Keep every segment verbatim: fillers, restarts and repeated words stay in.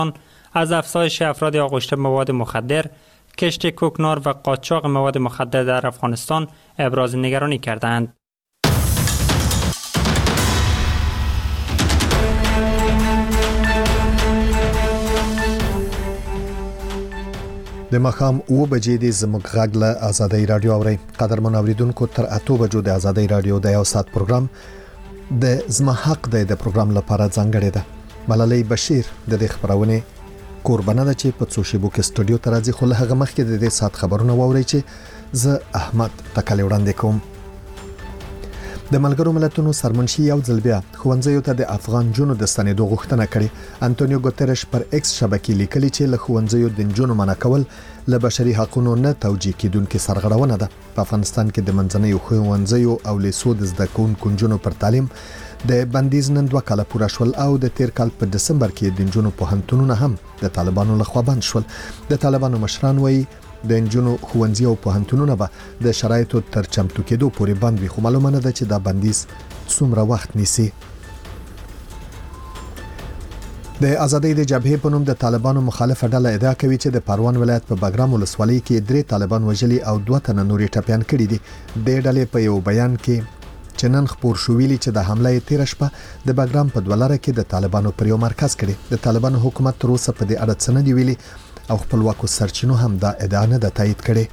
از افزایش افراد آغشته مواد مخدر، کشت کوکنار و قاچاق مواد مخدر در افغانستان ابراز نگرانی کردند. د ماښام اوه بجې د زموږ غږ له آزادۍ رادیو اورئ. قدرمن اوریدونکو، تر اتو بجو د آزادۍ رادیو د یو ساعت پروګرام د زما حق دی د پروګرام لپاره ځانګړی ده. ملالۍ بشیر د دې خبرونه قربانه ده چې په څو شیبو کې سټوډیو ته راځي، خو له هغه مخکې د دې ساعت خبرونه واورئ چې زه احمد تکل وړاندې کوم. د ملګرو ملتونو سرمنشي یو ځل بیا ښوونځیو ته د افغان جنونو د ستنېدو غوښتنه کړې. انټونیو ګوتریش پر ایکس شبکې لیکلي چې له ښوونځیو د نجونو منع کول له بشري حقوقو نه توجیه کیدونکې سرغړونه ده. په افغانستان کې د منځنیو ښوونځیو او لیسو د زده کوونکو نجونو پر تعلیم د بندیز نن دوه کاله پوره شول او د تیر کال په دسمبر کې د نجونو پوهنتونونه هم د طالبانو لخوا بند شول. د طالبانو مشران وایي د نجونو ښوونځي او پوهنتونونه به د شرایطو تر چمتو کېدو پورې بند وي، خو معلومه نه ده چې دا بندیز څومره وخت نیسي. د آزادۍ د جبهې په نوم د طالبانو مخالفه ډله ادعا کوي چې د پروان ولایت په بګرام ولسوالۍ کې درې طالبان وژلي او دوه تنه نورې ټپيان کړي دي. د ډلې په یو بیان کې چې نن خبر شو ویلي چې د حمله تیر شپه د بګرام په دولاره کې د طالبانو پر یو مرکز کړي. د طالبانو حکومت تر اوسه په دې اړه څه نه دی ویلي او خپلواکو سرچینو هم دا ادعا نه ده تایید کړې.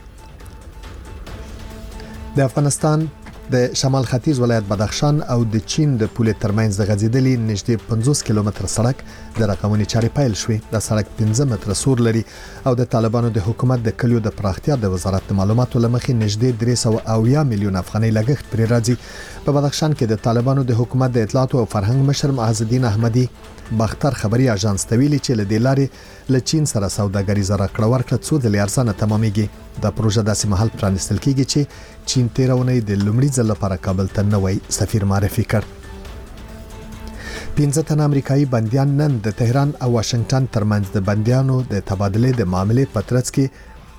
د افغانستان د شمال ختیځ ولایت بدخشان او د چین د پولې ترمنځ د غځیدلې نږدې پنځوس کیلومتر سړک د رقمونې چارې پیل شوې. د سړک پنځه متره سور لري او د طالبانو د حکومت د کلیو د پراختیا د وزارت د معلوماتو لمخې نږدې درې سوه اویا میلیون افغانۍ لګښت پرې راځي. په بدخشان کې د طالبانو د حکومت د اطلاعات او فرهنګ مشر معز الدین احمدي باختر خبري اژانس ته ویلي چې له دې لارې له چین سره سوداګریزه راکړه ورکړه څو ځلې ارزانه تمامېږي. دا پروژه داسې مهال پرانیستل کیږي چې چین تیر اونۍ د لومړي ځل لپاره کابل ته نوی سفیر معرفي کړ. پنځه تنه امریکایي بنديان نن د تهران او واشنگټن ترمنځ د بنديانو د تبادلې د معاملې په ترڅ کې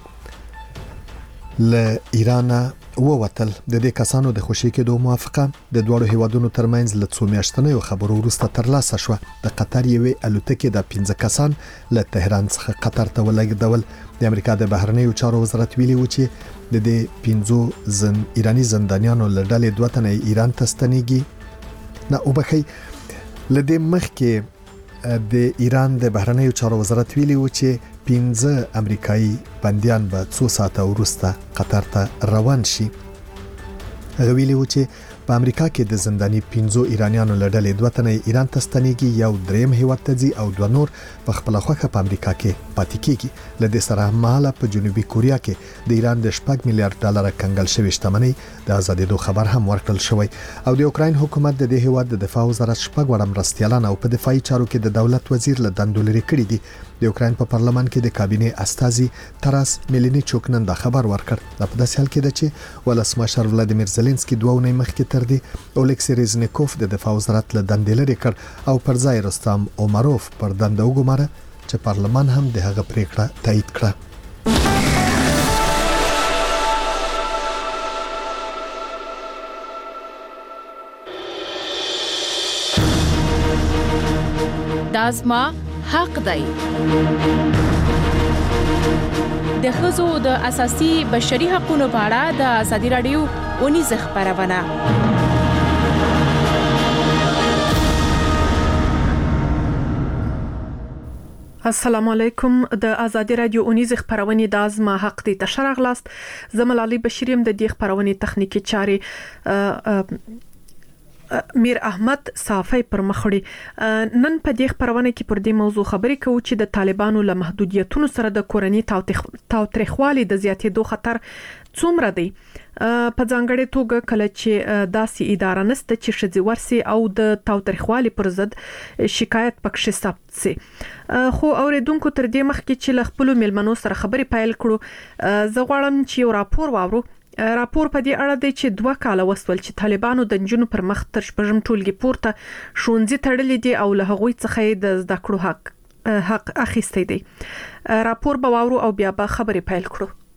له ایران ووتل. د دې کسانو د خوشي کېدو موافقه د دوړو هیوادونو ترمنځ له څو میاشتنیو خبرو وروسته ترلاسه شوه. د قطر یوې الوتکې د پنځه کسان له تهران څخه قطر ته ولېږدول. د امریکا د بهرنیو چارو وزارت ویلي و چې د دې پنځو زن ایرانی زندانیانو له ډلې دوه تنه ایران ته ستنېږي. نه وبخي له دې مخکې د ایران د بهرنیو چارو وزارت ویلي و چې پنځه امریکایي بنديان به څو ساعته وروسته قطر ته روان شي. هغه ویلي و چې په امریکا کې د زنداني پنځو ایرانیانو له ډلې دوه تنه ایران ته ستنېږي، یو دریم هیواد ته ځي او دوه نور په خپل خوښه په امریکا کې پاتې کیږي. له دې سره هممهاله په جنوبي کوریا کې د ایران د شپږ میلیارډ ډالر کنګل شوی شتمنۍ د آزادېدو خبر هم ورکړل شوی او د اوکراین حکومت د دې هیواد د دفاع وزارت شپږ وړ مرستیالان او په دفاعي چارو کې د دولت وزیر له دندو لرې کړي دي. د اوکراین په پارلمان کې د کابینې استازي تراس میلینیچوک نن دا خبر ورکړ. دا په داسې حال کې ده چې ولسمشر ولادیمیر زيلنسکي دوه اونۍ مخکې تر دې اولیکسی ریزنیکوف د دفاع وزارت له دندې لرې کړ او پر ځای رستم اومروف پر دنده وګماره چې پارلمان هم د هغه پریکړه تایید کړه. دازما حق دی. د ښځو د اساسي بشري حقوقو په اړه د ازادي رادیو اونیزه خبرونه. السلام علیکم. د ازادي رادیو اونیزه خبرونه د ازما حق دی تشرغ لاست. زملالي بشیریم د دې خبرونه تخنیکی چاري میر احمد صافی پر مخړي. نن په دې خبرونه کې پر دې موضوع خبرې کوو چې د طالبانو له محدودیتونو سره د کورنۍ تاوتریخوالي د زیاتېدو خطر څومره دی. په ځانګړې توګه کله چې داسې اداره نسته چې ښځې ورسي او د تاوتریخوالي پر ضد شکایت پکښې ثبت سي. خو اوریدونکو تر دې مخکې چې له خپلو میلمنو سره خبرې پیل کړو، زه غواړم چې یو راپور واورو. راپور په دې اړه دی چې دوه کاله وسول چې طالبانو د نجونو پر مخ تر شپږم ټولګي پورته ښوونځي تړلي دي او له هغوی څخه د زده کړو حق حق اخیستی دی. راپور به واورو او بیا به خبرې پیل کړو.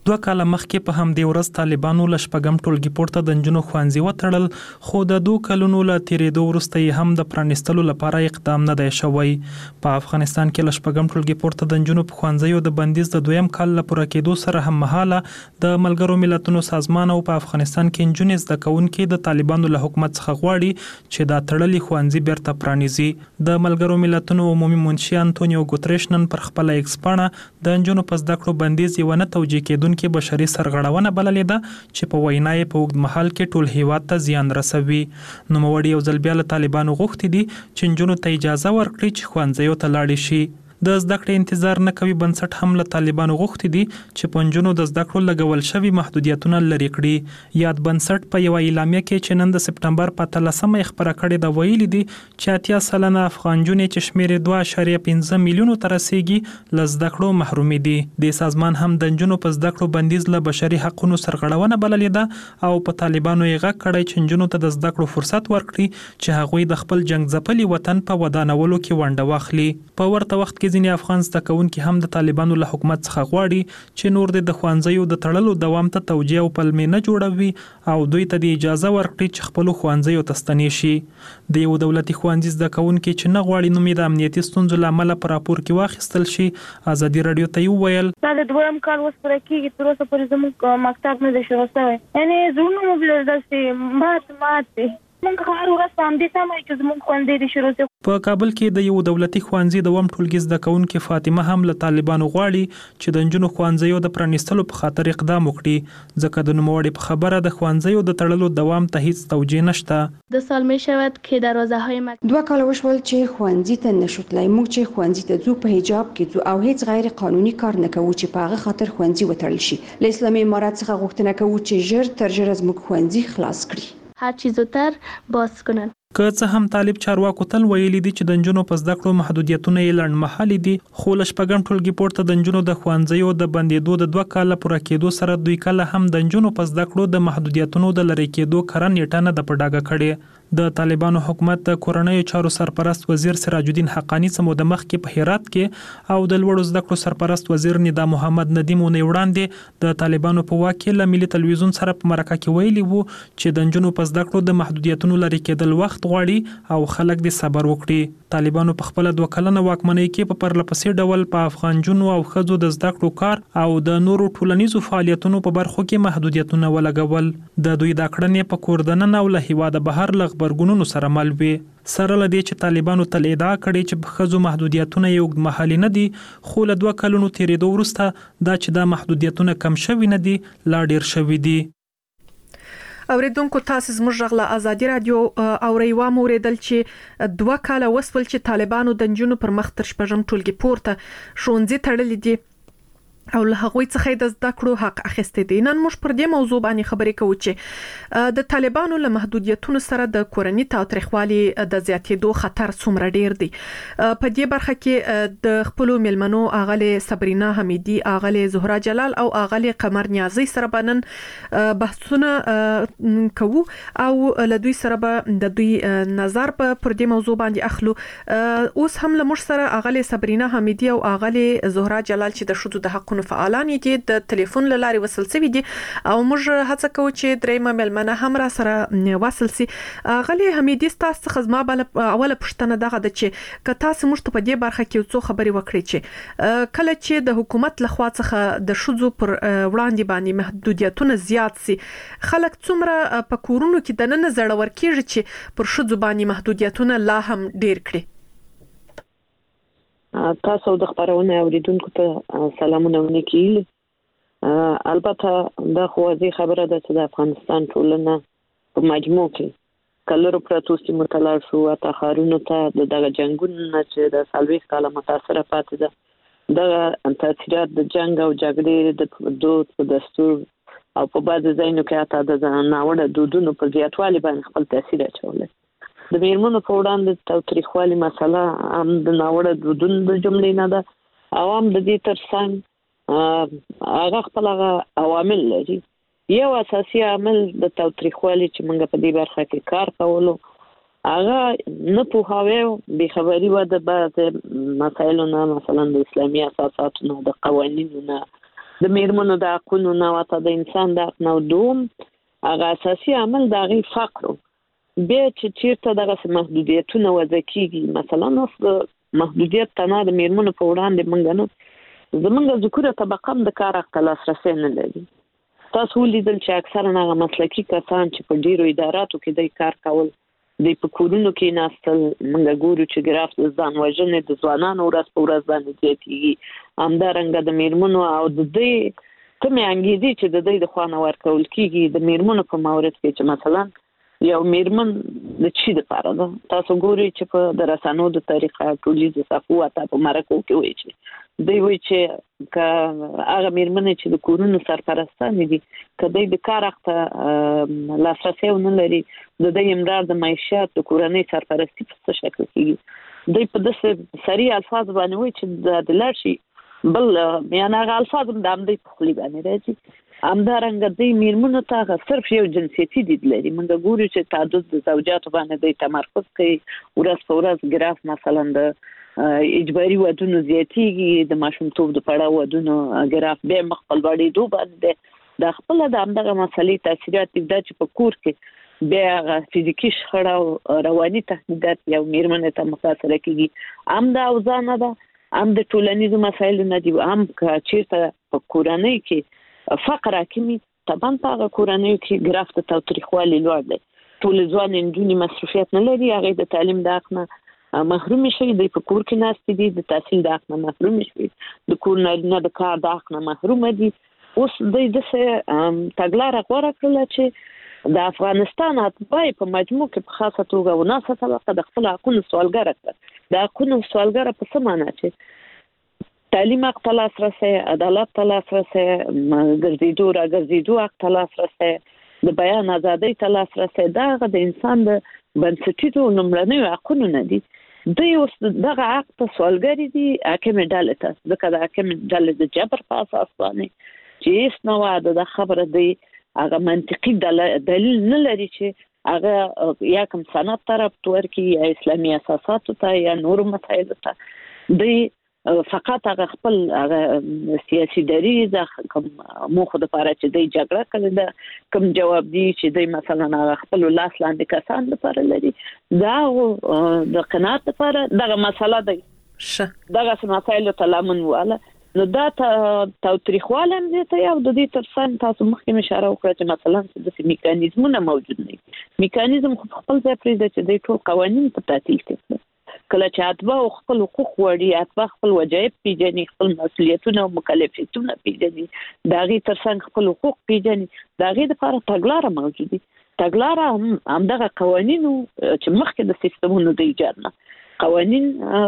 دوه کاله مخکې په همدې ورځ طالبانو له شپږم ټولګي پورته د نجونو ښوونځي وتړل، خو د دوه کلونو له تیریدو وروسته یې هم د پرانیستلو لپاره اقدام نه دی شوی. په افغانستان کې له شپږم ټولګي پورته د نجونو په ښوونځیو د بندیز د دویم کال له پوره کېدو سره هم مهاله د ملګرو ملتونو سازمان او په افغانستان کې نجونې زده کوونکي د طالبانو له حکومت څخه غواړي چې دا تړلي ښوونځي بیرته پرانیزي. د ملګرو ملتونو عمومي منشي انټونیو ګوتریش نن پر خپله ایکس پاڼه د نجونو په زده کړو بندیز یوه نه توجیه کېدونکې بشري سرغړونه بللې ده چې په وینا یې په اوږد مهال کې ټول هیواد ته زیان رسوي. نوموړي یو ځل بیا له طالبانو غوښتي دي چې نجونو ته اجازه ورکړي چې ښوونځیو ته لاړې شي. د زده کړې انتظار نه کوي بنسټ هم له طالبانو غوښتي دي چې په نجونو د زده کړو لګول شوي محدودیتونه لرې کړي. یاد بنسټ په یوه اعلامیه کې چې نن د سپټمبر په اتلسمه یې خپره کړې ده ویلي دي چې اتیا سلنه افغان نجونې چې شمېر یې دوه اعشاریه پنځه میلیونو ته رسیږي له زده کړو محرومې دي. دې سازمان هم د نجونو په زده کړو بندیز له بشري حقونو سرغړونه بللې ده او په طالبانو یې غږ کړی چې نجونو ته د زده کړو فرصت ورکړي چې هغوی د خپل جنګ ځپلي وطن په ودانولو کې ونډه واخلي. په ورته وخت کې ځینې افغان زده کوونکي هم د طالبانو له حکومت څخه غواړي چې نور د ښوونځیو د تړلو دوام ته توجیه او پلمې نه جوړوي او دوی ته د اجازه ورکړي چې خپلو ښوونځیو ته ستنې شي. د یو دولتي ښوونځي زده کوونکي چې نه غواړي نوم یې د امنیتي ستونزو له امله په راپور کې واخیستل شي، ازادي راډیو ته یې وویل دا د دویم کال اوس پوره کېږي، تر اوسه پورې زموږ مکتب نه دی شروع شوی. یعنې زړونه مو بیا داسې مات مات دي. موږ هر ورځ په همدې تمه یو چې زموږ ښوونځی دې شروع شي. په کابل کې د یو دولتي ښوونځي دویم ټولګي زده کوونکې فاطمه هم له طالبانو غواړي چې د نجونو ښوونځیو د پرانیستلو په خاطر اقدام وکړي، ځکه د نوموړي په خبره د ښوونځیو د تړلو دوام ته هیڅ توجیه نشته. دو سال می شود که دروازه های مکتب دوه کاله وشول چې ښوونځي ته نشو تللی. موږ چې ښوونځي ته ځو په حجاب کې ځو او هیڅ غیر قانوني کار نه کوو چې په هغه خاطر ښوونځي وتړل شي. له اسلامي امارت څخه غوښتنه کوو چې ژر تر ژره زموږ ښوونځي خلاص کړي، هر چی زودتر باز کنن. که څه هم طالب چارواکو تل ویلي دي چې د نجونو په زده کړو محدودیتونه یې لنډمهالي دي، خو له شپږم ټولګي پورته د نجونو د ښوونځیو د بندېدو د دوه کاله پوره کېدو سره دوی کله هم د نجونو په زده کړو د محدودیتونو د لرې کېدو کره نیټه نه ده په ډاګه کړې. د طالبانو حکومت د کورنیو چارو سرپرست وزیر سراج الدین حقانی څه موده مخکې په هرات کې او د لوړو زده کړو سرپرست وزیر ندا محمد ندیم اونۍ وړاندې د طالبانو په واک کې له ملي تلویزیون سره په مرکه کې ویلي وو چې د نجونو په زده کړو د محدودیتونو لرې کېدل وخت غواړي او خلک دې صبر وکړي. طالبانو په خپل دوه کلنه واکمنۍ کې په پرله پسې ډول په افغان نجونو او ښځو د زده کړو کار او د نورو ټولنیزو فعالیتونو په برخو کې محدودیتونه ولګول. د دوی دا کړنې په کور دننه او له هیواده بهر له غبرګونونو سره مل وي. سره له دې چې طالبانو تل ادعا کړې چې په ښځو محدودیتونه یې اوږدمهالي نه دي، خو له دوه کلونو تېرېدو وروسته دا چې دا محدودیتونه کم شوي نه دي لا ډېر شوي دي. اوریدونکو تاسو زموږ غږ له ازادي راډیو اوري و موریدل چې دوه کاله وسول چې طالبانو د نجونو پر مخ تر شپږم ټولګي پورته ښوونځي تړلي دي او له هغوی څخه د زده کړو حق اخیستی دی. نن موږ پر دې موضوع باندې خبرې کوو چې د طالبانو له محدودیتونو سره د کورني تاوتریخوالي د زیاتېدو خطر څومره ډیر دی. په دې برخه کې د خپلو میلمنو اغلې صبرینا حمیدي، اغلې زهرا جلال او اغلې قمر نیازی سره بنن بحثونه کوو او له دوی سره به د دوی نظر په پر دې موضوع باندې اخلو. اوس هم له موږ سره اغلې صبرینا حمیدي او اغلې زهرا جلال چې د ښځو د حقونو فعالان دي د ټلیفون له لارې وصل شوي دي او موږ هڅه کوو چې دریمه میلمنه هم را سره وصل شي. غلې حمیدي تاسو څخه زما بل اوله پوښتنه دغه ده چې که تاسو موږ ته په دې برخه کې څو خبرې وکړي چې کله چې د حکومت لخوا څخه د ښځو پر وړاندې باندې محدودیتونه زیات سي، خلک څومره په کورونو کې د نن زړور کېږي چې پر ښځو باندې محدودیتونه لا هم ډیر کړي. تاسو د خبرونه اوریدونکو ته سلامونه ونکیل. البته دا خو ځي خبره ده چې د افغانستان ټولنه په مجموع کې کلرو پراتو سیمو ته لاړ شو، اته ښارونو ته د دغه جنګونو نه چې د څلوېښت کاله متاثره پاتې ده، دغه تاثیرات د جنګ او جګړې د دود په دستور او په بعضې ځایونو کې حتی د ناوړه دودونو په زیاتوالي باندې خپل تاثیر اچولی. د میرمنو په وړاندې تاوتریخوالي مسله هم د ناوړه دودونو د جملې نه ده او هم د دې ترڅنګ هغه خپل هغه عوامل لري. یو اساسي عامل د تاوتریخوالي چې موږ په دې برخه کې کار کولو هغه نه پوهاوی او بېخبري وه د بعضې مسایلو نه، مثلا د اسلامي اساساتو نه، د قوانینو نه د میرمنو د حقونو نه او د انسان د حق نه دوم هغه اساسي عمل د غي فقر بیا چې چیرته دغه محدودیتونه وضع کیږي مثلا اوس د محدودیت تنه د میرمنو په وړاندې منګنو زمونږ ذکر طبقه د کار حق لاسرسي نه لري تاسو ولیدل چې اکثره هغه مسلکي کسان چې په ډیرو اداراتو کې د کار کول د په کورونو کې ناستل موږ ګورو چې ګراف د ځان وژنې د ځوانانو ورځ په ورځ باندې زیاتېږي همدارنګه د میرمنو او د دې کومې انګېزې چې د دې د خوانه ورکول کېږي د میرمنو په مورد کې چې مثلا یو میرمن د چی د پاره ده تاسو ګورئ چې په درسانو د طریقه ټولیز صفو اته په مرکو کې وایي چې دوی وایي چې که هغه میرمن چې د کورونو سرپرستان دي کله د کار وخت لاسرسي ونه لري د دې امرار د معیشت د کورنۍ سرپرستی په څه شکل کېږي دوی په داسې سریع الفاظ باندې وایي چې د لارشي بل یعنی هغه الفاظ د امدې په خلی باندې راځي همدارنګه د میرمنو ته صرف یو جنسیتي دید لري موږ ګورو چې تعدد د زوجاتو باندې د تمرکز کوي ورځ په ورځ ګراف مثلا د اجباري ودونو زیاتېږي د ماشومتوب د پړاو ودونو ګراف به مخبل باندې دوه باندې د خپل د همدغه مسلې تاثیرات د چې په کور کې بیا فزیکی شخړه او رواني تهدیدات یو میرمنه ته متاثر کیږي هم د اوزانه ده هم د ټولنیزو مسایلو نه دي هم چې په کورنۍ کې فقر حاکمي طبعا په هغه کورنۍ کې ګراف د تاوتریخوالي لوړ دی ټول ځوان نجونې مصروفیت نه لري هغه د تعلیم د حق نه محروم شي د په کور کې ناست دي د تحصیل د حق نه محروم شي د کور نه د کار د حق نه محروم دي اوس د دې تګلارې غوړه کړل چې د افغانستان اتباع په مجموع کې په خاصه توګه وناسه طبقه د خپل حقوقو سوالګر کړ د حقوقو سوالګر په څه معنی چې تعلیم حق ته لاسرسی عدالت ته لاسرسی ګرځېدو را ګرځېدو حق ته لاسرسی د بیان ازادۍ ته لاسرسی دغه د انسان د بنسټیزو لومړنیو حقونو نه دي دوی اوس دغه حق ته سوالګر دي حاکمې ډلې ته ځکه د حاکمې ډلې د جبر په اساس باندې چې هیڅ نه وه د خبره دی هغه منطقي دلیل نه لري چې هغه یا کوم سند ته ربط ورکړي یا اسلامي اساساتو ته یا نورو مسایلو ته دوی فقط هغه خپل هغه سیاسي دریز کوم موخه د پاره چې د جګړه کړي دا کوم جواب دی چې د مثلا هغه خپل لاس لاندې کسان لپاره لري دا د قناعت لپاره دغه مسله دی دغه مسایل ته لمن واله نو دا تاوتریخواله هم دي ته یو د دې ترڅنګ تاسو مخکې اشاره وکړه چې مثلا د میکانیزمونه موجود نه میکانیزم خپل ځای پرې چې د ټول قوانين په تعطیل کې کله چې اتباع خپل حقوق وړي اتباع خپل وجایب پیژني خپل مسؤلیتونه او مکلفیتونه پیژني دا غي ترڅنګ خپل حقوق پیژني دا غي د لپاره تګلارې موجوده دي تګلارې هم دغه قوانینو چې مخکې د سیستمونو د ایجاد نه قوانین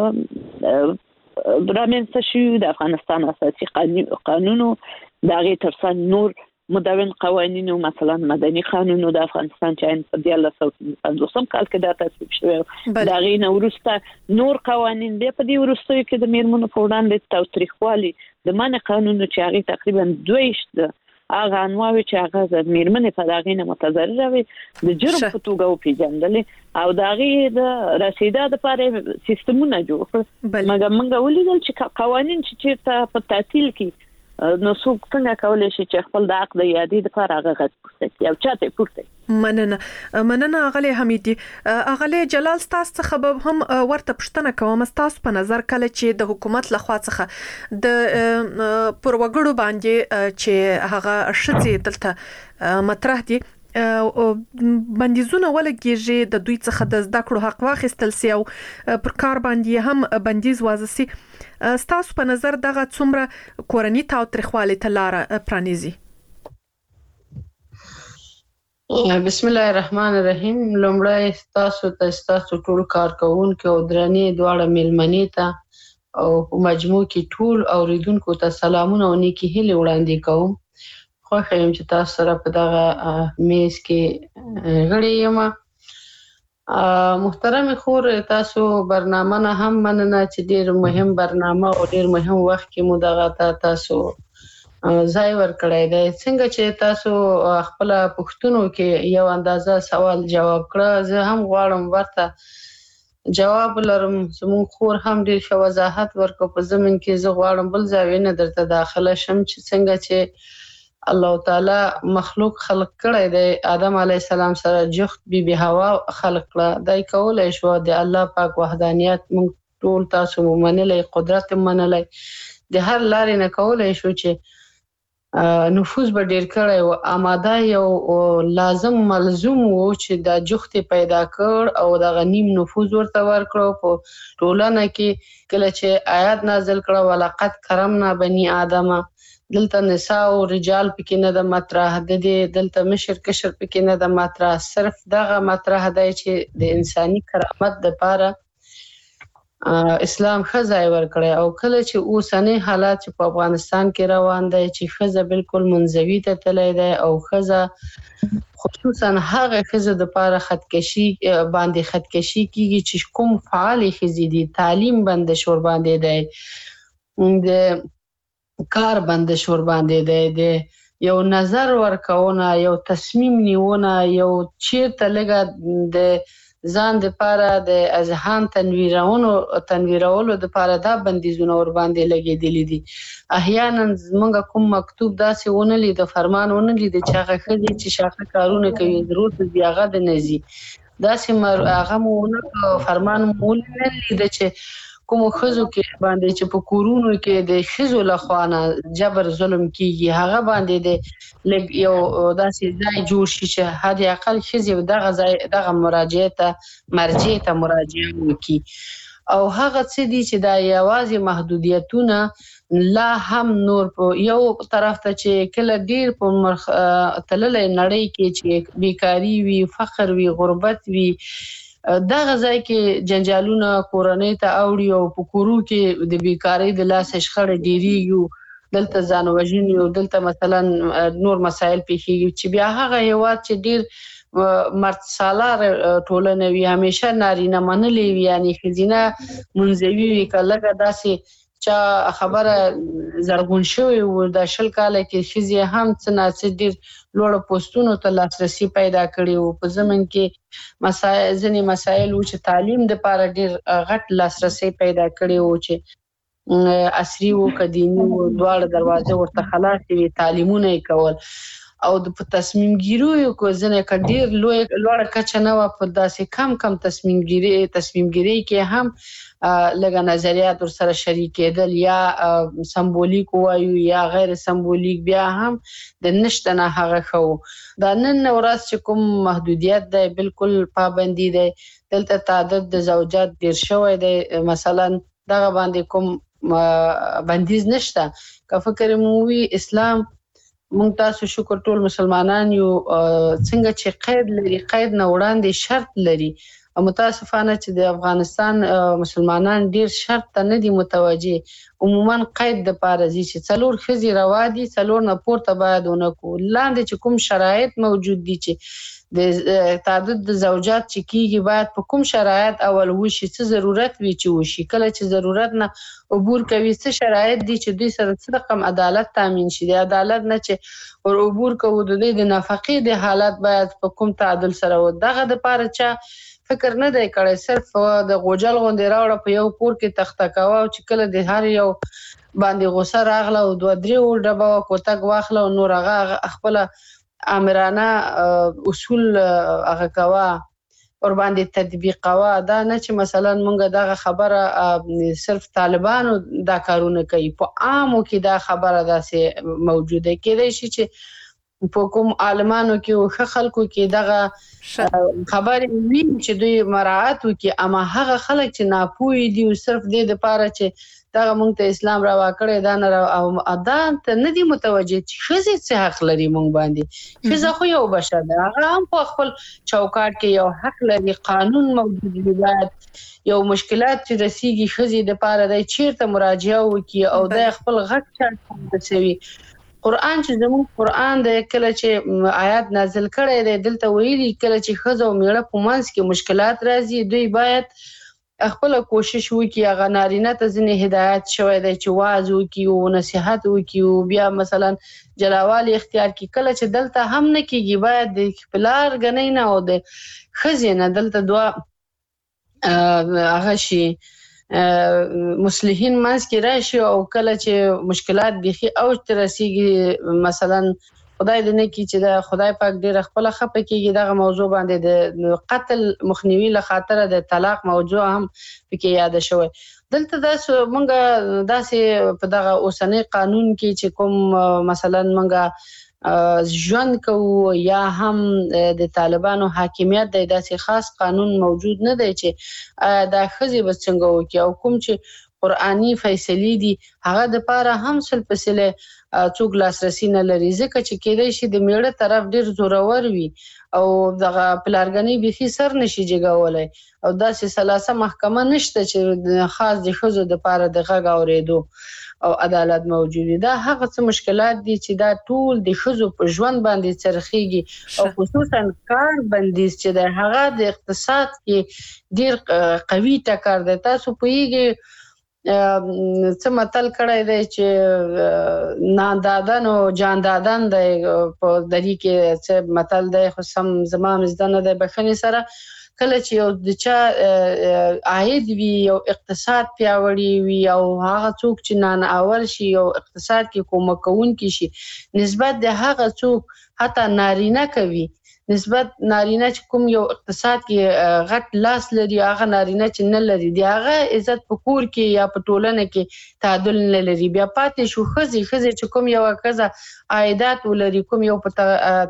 برامنځته شوي د افغانستان اساسي قانونو دا غي ترڅنګ نور مدون قوانین مثلا مدني قانون د افغانستان چې په دیاله پنځوسم کال کې دا تصویب شوی دا غي نورسته نور قوانین به په دې ورستوي کې د میرمنو په وړاندې تاوتریخوالي د منع قانون چې هغه تقریبا دویشت هغه انواوي چې هغه د میرمنې په داغې نه متضرره وي د جرم په توګه وپیژندل او داغې د رسیدا د لپاره سیستمونه جوړ کړل مګر موږ ولیدل چې قوانین چې چیرته په تعطیل کې نو څوک څنګه کولای شي چې خپل د حق د یادې د لپاره هغه غږ پورته یو چاته پورته مننه مننه اغلی حمیدي اغلی جلال تاسو څخه به هم ورته پښتنه کوم تاسو په نظر کله چې د حکومت لخوا څخه د پروګړو باندې چې هغه شتي دلته مطرح دي بندیزونه ولګيږي د دوی څخه د زده کړو حق واخیستل سی او پر کار باندې هم بندیز وازسي ستاسو په نظر دغه څومره کورنۍ تاوتریخوالي ته لار پرانیزي بسم الله الرحمن الرحیم لومړی تاسو ته تاسو ټول کارکونکو او درنې دواړه ملمنې ته او په مجموع کې ټول اوریدونکو ته سلامونه او نیکی هیله وړاندې کوم خوښ یم چې تاسو سره په دغه میز کې غړي یم محترم خور تاسو برنامه نه هم مننه چې ډیر مهم برنامه او ډیر مهم وخت کې مو دغه تاسو ځای ورکړی دی څنګه چې تاسو خپل پښتنو کې یو اندازه سوال جواب کړ زه هم غواړم ورته جواب لرم. زموږ خور هم ډیر ښه وضاحت ورکړ په زمين کې. زه غواړم بل ځای نه درته داخله شم چې څنګه چې الله تعالی مخلوق خلق کړی دی، آدم علی السلام سره جخت بی بی حوا خلق کړه. دای کولای شو د الله پاک وحدانیت موږ ټول تاسو ومنلای، قدرت منلای، د هر لارې نه کولای شو چې نفوذ به ډیر کړی او آماده یو لازم ملزوم وو چې دا جخت پیدا کړ او دا غنیم نفوذ ورته ورکړو په ټولنه کې. کله چې آیات نازل کړه ولقد کرمنا بني آدم، دلته نساء او رجال پکې نه د مطرح د دلته مشر کشر پکې نه د مطرح، صرف دغه مطرح دی چې د انساني کرامت د پاره اسلام خزای ورکړي. او کله چې اوسنی حالات چې په افغانستان کې روان دي چې خزه بالکل منزوي ته تللی دی او خزه خصوصا هغه خزه د پاره خدکشي باندې خدکشي کیږي چې کوم فعال خزي دي، تعلیم بند شور باندې دی، د کار بند شور باندې دی، د یو نظر ورکونه، یو تصمیم نیونه، یو چیرته لګه د ځان د پاره د اذهان تنویرونو تنویرولو د پاره دا بندیزونه ور باندې لګېدلې دي. احیانا موږ کوم مکتوب داسې ونه لید، فرمان ونه لید چې هغه خدي چې شاخه کارونه کوي ضرورت بیاغه د نزي داسې هغه مونه فرمان مول نه لید چې کوم خزو کې باندې چې په کورونو کې د خزو لخوانه جبر ظلم کیږي، هغه باندې د لګ یو داسې ځای جوړ شي چې حد اقل خزي دغه ځای دغه مراجعه ته مرجع ته مراجعه وکړي. او هغه څه دي چې دا یوازې محدودیتونه لا هم نور په یو طرف ته چې کله ډیر په تللې نړۍ کې چې بیکاری وي، فقر وي، غربت وي، دغه ځای کې جنجالونه کورنۍ ته اوړي او په کورو کې د بیکاری د لاس شخړې ډیریږي، دلته ځان وژنې او دلته مثلا نور مسایل پیښیږي چې بیا هغه هیواد چې ډیر مرد سالار ټولنه وي، همیشه نارینه منلې وي، یعنی ښځینه منځوي وي، کله داسې چا خبره زرغون شوی و د شل کال کې ښځې هم څه ناڅه ډیر لوړ پوسټونو ته لاسرسي پیدا کړي او په زمن کې مسایل ځینې مسایل و چې تعلیم د پاره ډیر غټ لاسرسي پیدا کړي او چې عصري او قدیمی او دواړه دروازه ورته خلاص وي، تعلیمونه کول او د تصمیم ګیرو کو ځنه کډیر لوی لوړه کچه نه و په داسې کم کم تصمیم ګیری تصمیم ګیری کې هم لږه نظریات ور سره شریک کېدل یا سمبولیک وایو یا غیر سمبولیک، بیا هم د نشته نه هغه خو دا نن ورځ چې کوم محدودیت دی بالکل پابندي دی، دلته تعدد د زوجات ډیر شوی دی، مثلا دغه باندې کوم بندیز نشته. که فکر مو وی اسلام مونږ تاسو شکر ټول مسلمانان یو څنګه چې قید لري، قید نه وړاندې شرط لري. متاسفانه چې د افغانستان مسلمانان ډیر شرط ته نه دي متوجه، عموما قید د پاره دي چې څلور خزي روا دي، څلور نه پورته باید ونکو، لاندې چې کوم شرایط موجود دي چې د تعدد د زوجات چې کیږي باید په کوم شرایط اول وشي، څه ضرورت وي چې وشي، کله چې ضرورت نه عبور کوي څه شرایط دي چې دوی سره څه رقم عدالت تامین شي، د عدالت نه چې ور عبور کوو د دې د نفقې د حالت باید په کوم تعادل سره و. دغه د پاره چا فکر نه دی کړی، صرف د غوجل غوندې راوړه په یو کور کې تخته کاوه او چې کله د هر یو باندې غوسه راغله او دوه درې ډبه کوتک واخله او نور هغه خپل امرانه اصول هغه کوا ور باندې تطبیقوا. دا نه چې مثلا مونږ دغه خبره صرف طالبانو دا کارونه کوي، په عامو کې دا خبره داسې موجوده کېدای شي چې په کوم عالمانو کې او خلکو کې دغه خبرې وي چې دوی مراعات وکړي، اما هغه خلک چې ناپوهي دي او صرف دې لپاره چې دغه مونږ ته اسلام راوا کړی دا نه او اذان ته نه دي متوجه چې ښځې څه حق لري مونږ باندې. ښځه خو یو بشر ده، هغه هم په خپل چوکاټ کې یو حق لري، قانون موجود دی، باید یو مشکلات چې رسیږي ښځې د پاره دی چیرته مراجعه وکړي او د خپل غږ چاته رسوي. قرآن چې زموږ قرآن د کله چې آیات نازل کړی دی دلته ویلي کله چې ښځه او میړه په منځ کې مشکلات راځي دوی باید خپل کوشش وکړي، هغه نارینه ته ځینې هدایت شوی دی چې واعظ وکړي او نصیحت وکړي او بیا مثلا جلاوالي اختیار کړي. کله چې دلته هم نه کېږي باید د پلار ګنۍ نه او د ښځې نه دلته دوه هغه شي مصلحین منځ کې راشي او کله چې مشکلات بيخي اوج ته رسیږي مثلا خدای دې نه کړي چې د خدای پاک ډېر خپل خپه کېږي دغه موضوع باندې د قتل مخنیوي له خاطر د طلاق موضوع هم پکې یاد شوی دلته داسې مونږه داسې په دغه اوسنۍ قانون کې چې کوم مثلا مونږه ژوند کوو یا هم د طالبانو حاکمیت د داسې خاص قانون موجود نه دی چې دا ښځې به څنګه وکړي او کوم چې قرآني فیصلې دي هغه د پاره هم سل پسله څوک لاسرسي نه لري ځکه چې کېدای شي د میړه طرف ډیر زورور وي او دغه پلارګنی بيخي سر نشي جګولای او داسې سلاسه محکمه نشته چې خاص د ښځو د پاره د غږ اورېدو او عدالت موجود دا هغه څه مشکلات دي چې دا ټول د ښځو په ژوند باندې څرخيږي او خصوصا کار بندیز چې د هغه د اقتصاد کې ډیر قوي ټکر دی تاسو پوهیږئ څه متل کړی دی چې ناندادن او جاندادن دی په دری کې څه متل دی خو سم زمام زده نه دی بخښنې سره کله چې یو د چا عاید وي او اقتصاد پیاوړی وي او هغه څوک چې نن اول شي او اقتصاد کې کومک کوونکی شي نسبت د هغه څوک حتی نارینه کوي نسبت نارینه چې کوم یو اقتصاد کې غټ لاس لري هغه نارینه چې نه لري دی هغه عزت په کور کې یا په ټولنه کې تعادل نه لري بیا پاتې شو خزي خزي چې کوم یو کزه عائدات ولري کوم یو په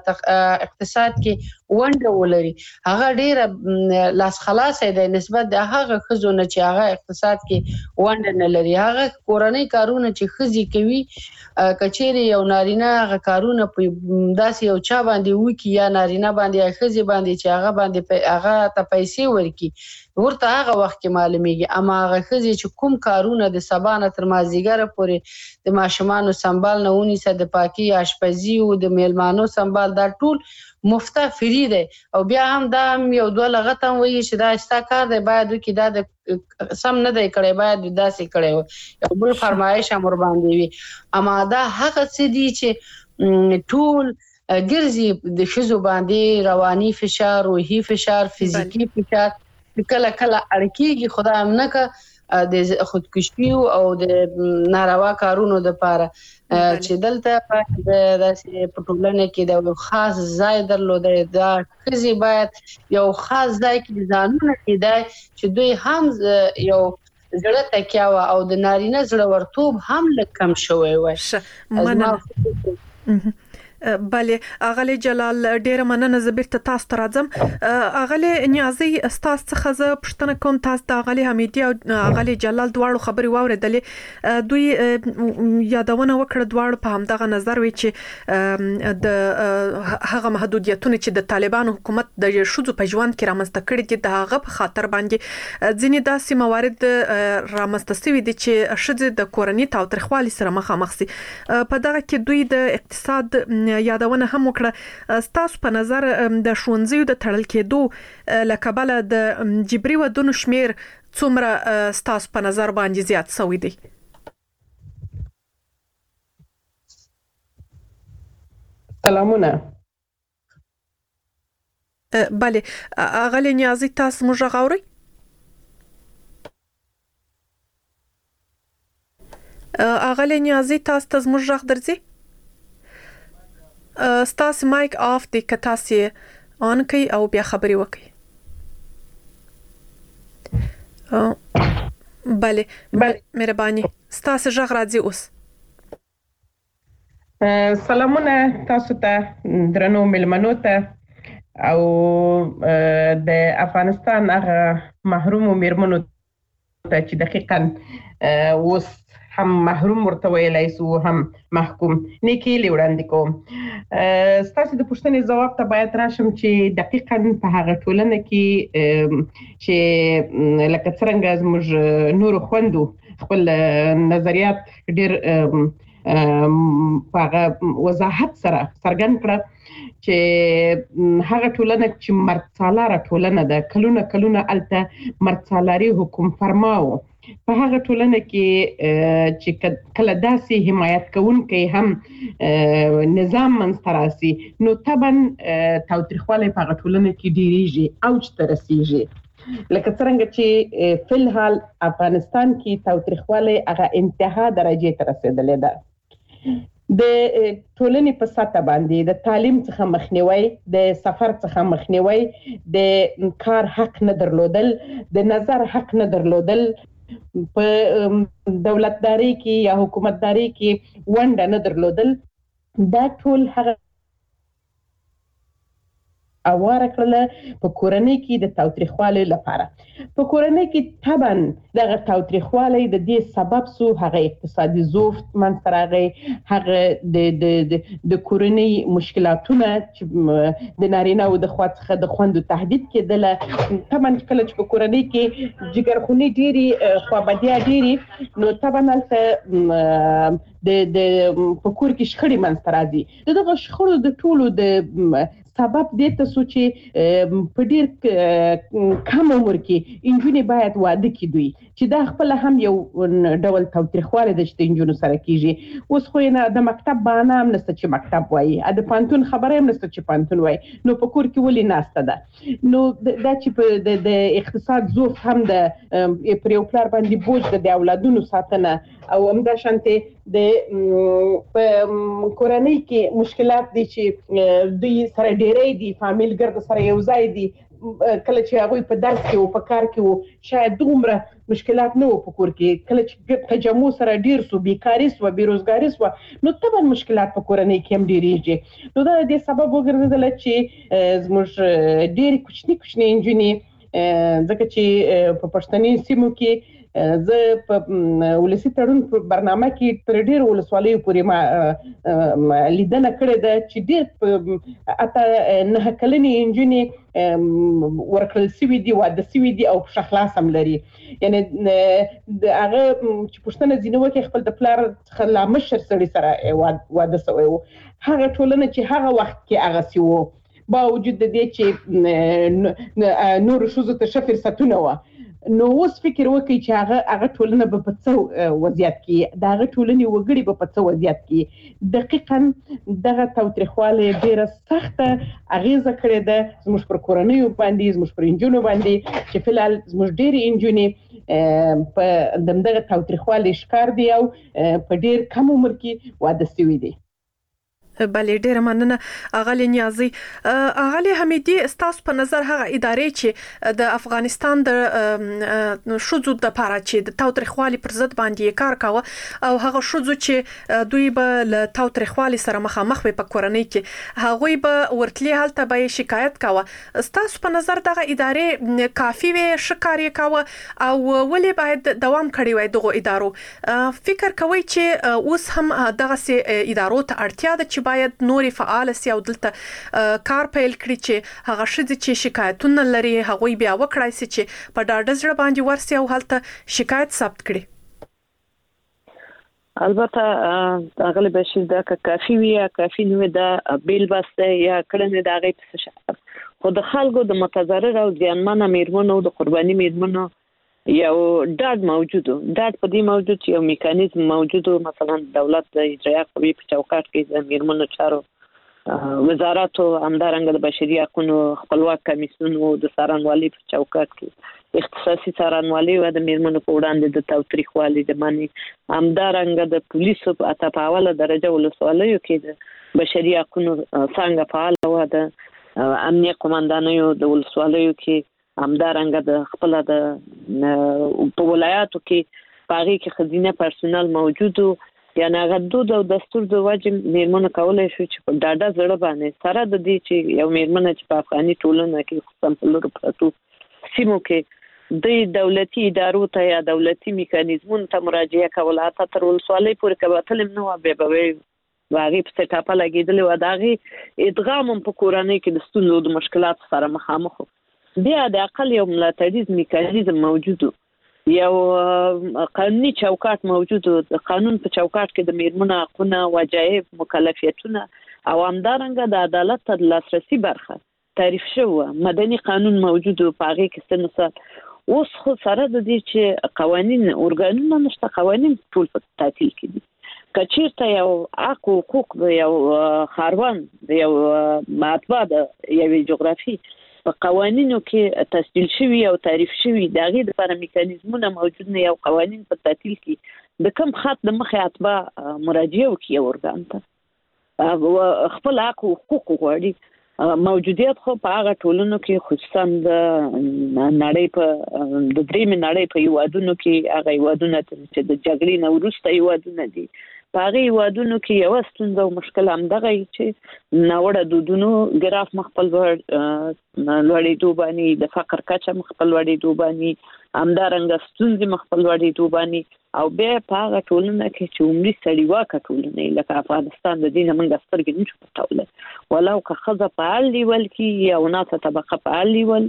اقتصاد کې ونډه ولري هغه ډیره لاس خلاص دی نسبت د هغه خزو نه چې هغه اقتصاد کې ونډه نه لري هغه کورنۍ کارونه چې خزي کوي کچېری یو نارینه هغه کارونه په داسې یو چا باندې وکي یا نارینه باندې خزي باندې چې هغه باندې هغه ته پیسې ورکي ورته هغه وخت کې معلومیږي اما هغه خزي چې کوم کارونه د سبانه تر مازیګره پورې د ماشومان سنبال نه ونی سره د پاکي آشپزي او د میلمانو سنبال دا ټول مفته فری دی او بیا هم دا یو دوه لغت هم وایي چې دا استا کار دی باید وکي دا د سم نه دی کړی باید داسې کړی و یو بل فرمایش هم ور باندې وي اما دا هغه څه دي چې ټول ګرځي د ښځو باندې رواني فشار روحي فشار فزیکی فشار کله کله اړکیږي خدای هم نه کا د خودکشي او د ناروا کارونو د پاره چې دلته د داسې پټولنه کې د خاص ځای درلوده دا خزي باید یو خاص ځای کې ځانونه کېدای چې دوی هم یو زړه تکیاوه او د نارینه زړه ورتوب هم لکم شوی وای مننه بله اغلی جلال ډیره مننه زبیر ته تاسو ته راځم اغلی نیازي استاد څخه زه پښتنه کوم تاسو د اغلی حمیدی او اغلی جلال دواړو خبري واوریدلې دوی یادونه وکړه دواړو په همدغه نظر وی چې د هغه محدودیتونه چې د طالبانو حکومت د شذو په ژوند کې رامنځته کړي دي د هغه په خاطر باندې ځینې داسې موارد رامنځته شوي دي چې شذ د کورنۍ تاوتریخوالي سره مخامخ سي په دغه کې دوی د اقتصاد یادونه هم وکړه ستاسو په نظر د ښوونځیو د تړل کېدو لکبله د جبري ودونو شمیر څومره ستاسو په نظر باندې زیات شوی دی سلامونه بله اغلی نیازی تاسو موږ غوړی اغلی نیازی تاسو ته موږ غږ درځي ستاسو مایک آف دی که تاسو آن کوي او بیا خبري وکړي بله مهرباني ستاسو غږ راځي اوس سلامونه تاسو ته درنو ملمنو ته او د افغانستان هغه محروم میرمنو ته چې دقیقاً اوس هم محروم ورته ویلای سو هم محکوم نیکی وړاندې کوم ستاسو د پوښتنې ځواب ته باید راشم چې دقیقاً په هغه ټولنه کې چې لکه څنګه زموږ نور خوندو خپل نظریات ډېر په هغه وضاحت سره څرګند کړه چې هغه ټولنه چې مرڅالاره ټولنه ده کلونه کلونه الته مرڅالاري حکم فرماو په هغه ټولنه کې چې کله داسې حمایت کوونکي هم نظام منځته راسي نو طبعا تاوتریخوالی په هغه ټولنه کې ډیریږي اوج ته رسیږي لکه څنګه چې فل حال افغانستان کې تاوتریخوالی هغه انتها درجه ته رسیدلې ده. د ټولنې په سطح باندې د تعلیم څخه مخنیوي، د سفر څخه مخنیوي، د کار حق نه درلودل، د نظر حق نه درلودل، په دولتداري کې یا حکومتداري کې ونډه نه درلودل، دا ټول هغه اواره کړله په کورنۍ کې د تاوتریخوالي لپاره. په کورنۍ کې طبعا دغه تاوتریخوالی د دې سبب سو هغه اقتصادي ضعف منځته راغی، هغه د د د کورنۍ مشکلاتونه چې د نارینه او د خوا څخه د خوندو تهدید کېدله. طبعا کله چې په کورنۍ کې جګرخوني ډېرې خوابدیا ډېرې نو طبعا هلته د د په کور کې شخړې منځته راځي. د دغه شخړو د ټولو د سبب دې ته سو چې په ډیر کم عمر کې انجونې باید واده کړي دوی، چې دا خپل هم یو ډول تاوتریخوالی ده چې د انجونو سره کیږي. اوس خو یې د مکتب بهانه هم نشته چې مکتب وایي، د پوهنتون خبره هم نشته چې پوهنتون وایي، نو په کور کې ولې ناسته ده؟ نو دا چې په د اقتصاد ضعف هم د پر یو پلار باندې بوج ده د اولادونو ساتنه، او همداشانتې د په کورنۍ کې مشکلات دي چې دوی سره ډېری دي، فامیل ګرد سره یو ځای دي. کله چې هغوی په درس کې او په کار کې وو شاید دومره مشکلات نه وو په کور کې. کله چې تجمع سره ډېر سو، بیکاري سوه، بېروزګاري سوه، نو طبعا مشکلات په کورنۍ کې هم ډېرېږي. نو دا د دې سبب وګرځېدله چې زموږ ډېرې کوچني کوچني نجونې، ځکه چې په پښتني سیمو کې زه په ولسي تړون په برنامه کې تر ډېرو ولسوالیو پورې ما لیدنه کړې ده چې ډېر اته نهه کلنې نجونې ورکړل سوي دي، واده سوي دي او پښه خلاص هم لري. یعنې د هغه چې پوښتنه ځینې وکړي خپل د پلار څخه لا مشر سړي سره واده سوی و، هغه ټولنه چې هغه وخت کې هغسې و، باوجود د دې چې نورو ښځو ته ښه فرصتونه وه. نو اوس فکر وکړئ چې هغه هغه ټولنه به په څه وضعیت کې، د هغه ټولنې وګړي به په څه وضعیت کې. دقیقاً دغه تاوتریخوالی ډېره سخته اغېزه کړې ده زموږ پر کورنیو باندې، زموږ پر نجونو باندې، چې فلحال زموږ ډېرې نجونې په دغه تاوتریخوالي ښکار دي او په ډېر کم عمر کې واده سوي دي. بله ډیره مننه اغلی نیازی. اغلی حمیدی، ستاسو په نظر هغه ادارې چې د افغانستان د ښځو د لپاره چې د تاوتریخوالي پر ضد باندې کار کاوه او هغه ښځو چې دوی به له تاوتریخوالي سره مخامخ وي په کورنۍ کې، هغوی به ورتلي هلته به شکایت کاوه، ستاسو په نظر دغه ادارې کافي وي، ښه کار یې کاوه او ولې باید دوام کړی وای دغه ادارو؟ فکر کوئ چې اوس هم دغسې ادارو ته اړتیا ده چې باید نورې فعال سي او دلته کار پیل کړي چې هغه ښځې چې شکایتونه لري هغوی بیا وکړای سي چې په ډاډه زړه باندې ورسي او هلته شکایت ثبت کړي؟ البته اغلب بشیر دا که کافی وي یا کافی نه وي دا بیل بسته یا کړنې د هغې پسې شي، خو د خلکو د متضرر او زیانمنه میرمنو د قرباني میرمنو یو ډاډ موجود و. ډاډ په دې موجود چې یو میکانیزم موجود و، مثلا دولت د اجرایه قوې په چوکاټ کې د میرمنو چارو وزارت او همدارنګه د بشري حقونو خپلواک کمیسیون او د څارنوالۍ په چوکاټ کې اختصاصي څارنوالۍ و د میرمنو په وړاندې د تاوتریخوالي د منع، همدارنګه د پولیسو په اته په اوله درجه ولسوالیو کې د بشري حقونو څانګه فعاله وه، د امنیه قومندانیو د ولسوالیو کې همدارنګه د خپل د په ولایاتو کې په هغې کې ښځینه پرسونل موجود و. یعنې هغه دود او دستور د وجې میرمنو کولی شو چې په ډاډه زړه باندې سره د دې چې یو میرمنه چې په افغاني ټولنه کې خصوصا په لرو پرتو سیمو کې د دولتي ادارو ته یا دولتي میکانیزمونو ته مراجعه کوله، حتی تر ولسوالۍ پورې که وتل هم نه وه، بیا به وایي د هغې پسې ټاپه لګېدلې وه. د هغې ادغام هم په کورنۍ کې د ستونزو د مشکلاتو سره مخامخ و. بیا د اقل یو ملاتړیز میکانیزم موجود و، یو قانوني چوکاټ موجود و. د قانون په چوکاټ کې د میرمنو حقونه، وجایب، مکلفیتونه او همدارنګه د عدالت ته د لاسرسي برخه تعریف شوی، مدني قانون موجود و، په هغې کې څه مثال. اوس خو سره د دې چې قوانین ارګانونه نشته، قوانین ټول په تعطیل کې دي. که چېرته یو حق و حقوق د یو ښاروند د یو مطبع د یوې جغرافي په قوانینو کې تسجیل شوی او تعریف شوی د هغې دپاره میکانیزمونه موجود نه او قوانین په تعطیل کې د کم خط د مخې اتباع مراجعه وکړي یو ارګان ته خپل حق او حقوق وغواړي. موجودیت خو په هغه ټولنو کې خصوصا د نړۍ په د درېیمې نړۍ په هیوادونو کې هغه هیوادونه چې د جګړې نه وروسته هیوادونه دي په هغې هیوادونو کې یوه ستونزه او مشکل همدغه چې ناوړه دودونو ګراف مخ په لوړېدو باندې د فقر کچه مخ په لوړېدو باندې همدارنګه ستونزې مخ په لوړېدو باندې او بیا په هغه ټولنه کې چې عمري سړیواکه ټولنه لکه افغانستان د دې نه موږ سترګې نه شو پټولی ولو که ښځه په هر لیول کې یا وناسه طبقه په هر لیول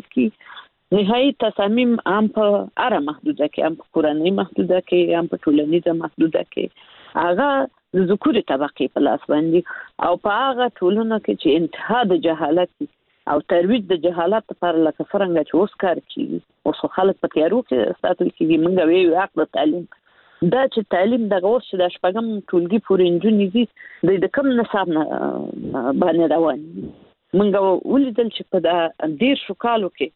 کې نهایي تصامیم هم په هره محدوده کې هم په کورنۍ محدوده کې هم په ټولنیزه محدوده کې هغه د ذکوري طبقې په لاس باندې او په هغه ټولنه کې چې انتها د جهالت او ترویج د جهالت لپاره لکه څرنګه چې اوس کار کیږي اوس خلک په تیارو کې ساتل کېږي موږ ویو حق د تعلیم دا چې تعلیم دغه اوس چې د شپږم ټولګي پورې نجونې دي د کم نصاب نه باندې روان موږ ولیدل چې په د دېرشو کالو کې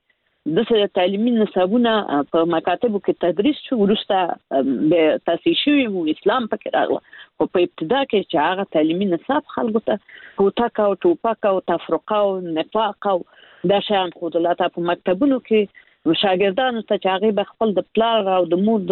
د تعلیمي نصابونه په مکاتبو کې تدریس شو وروسته به تاسیس شوي وو اسلام پکې راغله خو په ابتدا کې چې هغه تعلیمي نصاب خلکو ته کوتک او ټوپک او تفرقه او نفاق او دا شیان ښودل حتی په مکتبونو کې شاګردانو ته چې هغوی به خپل د پلار او د مور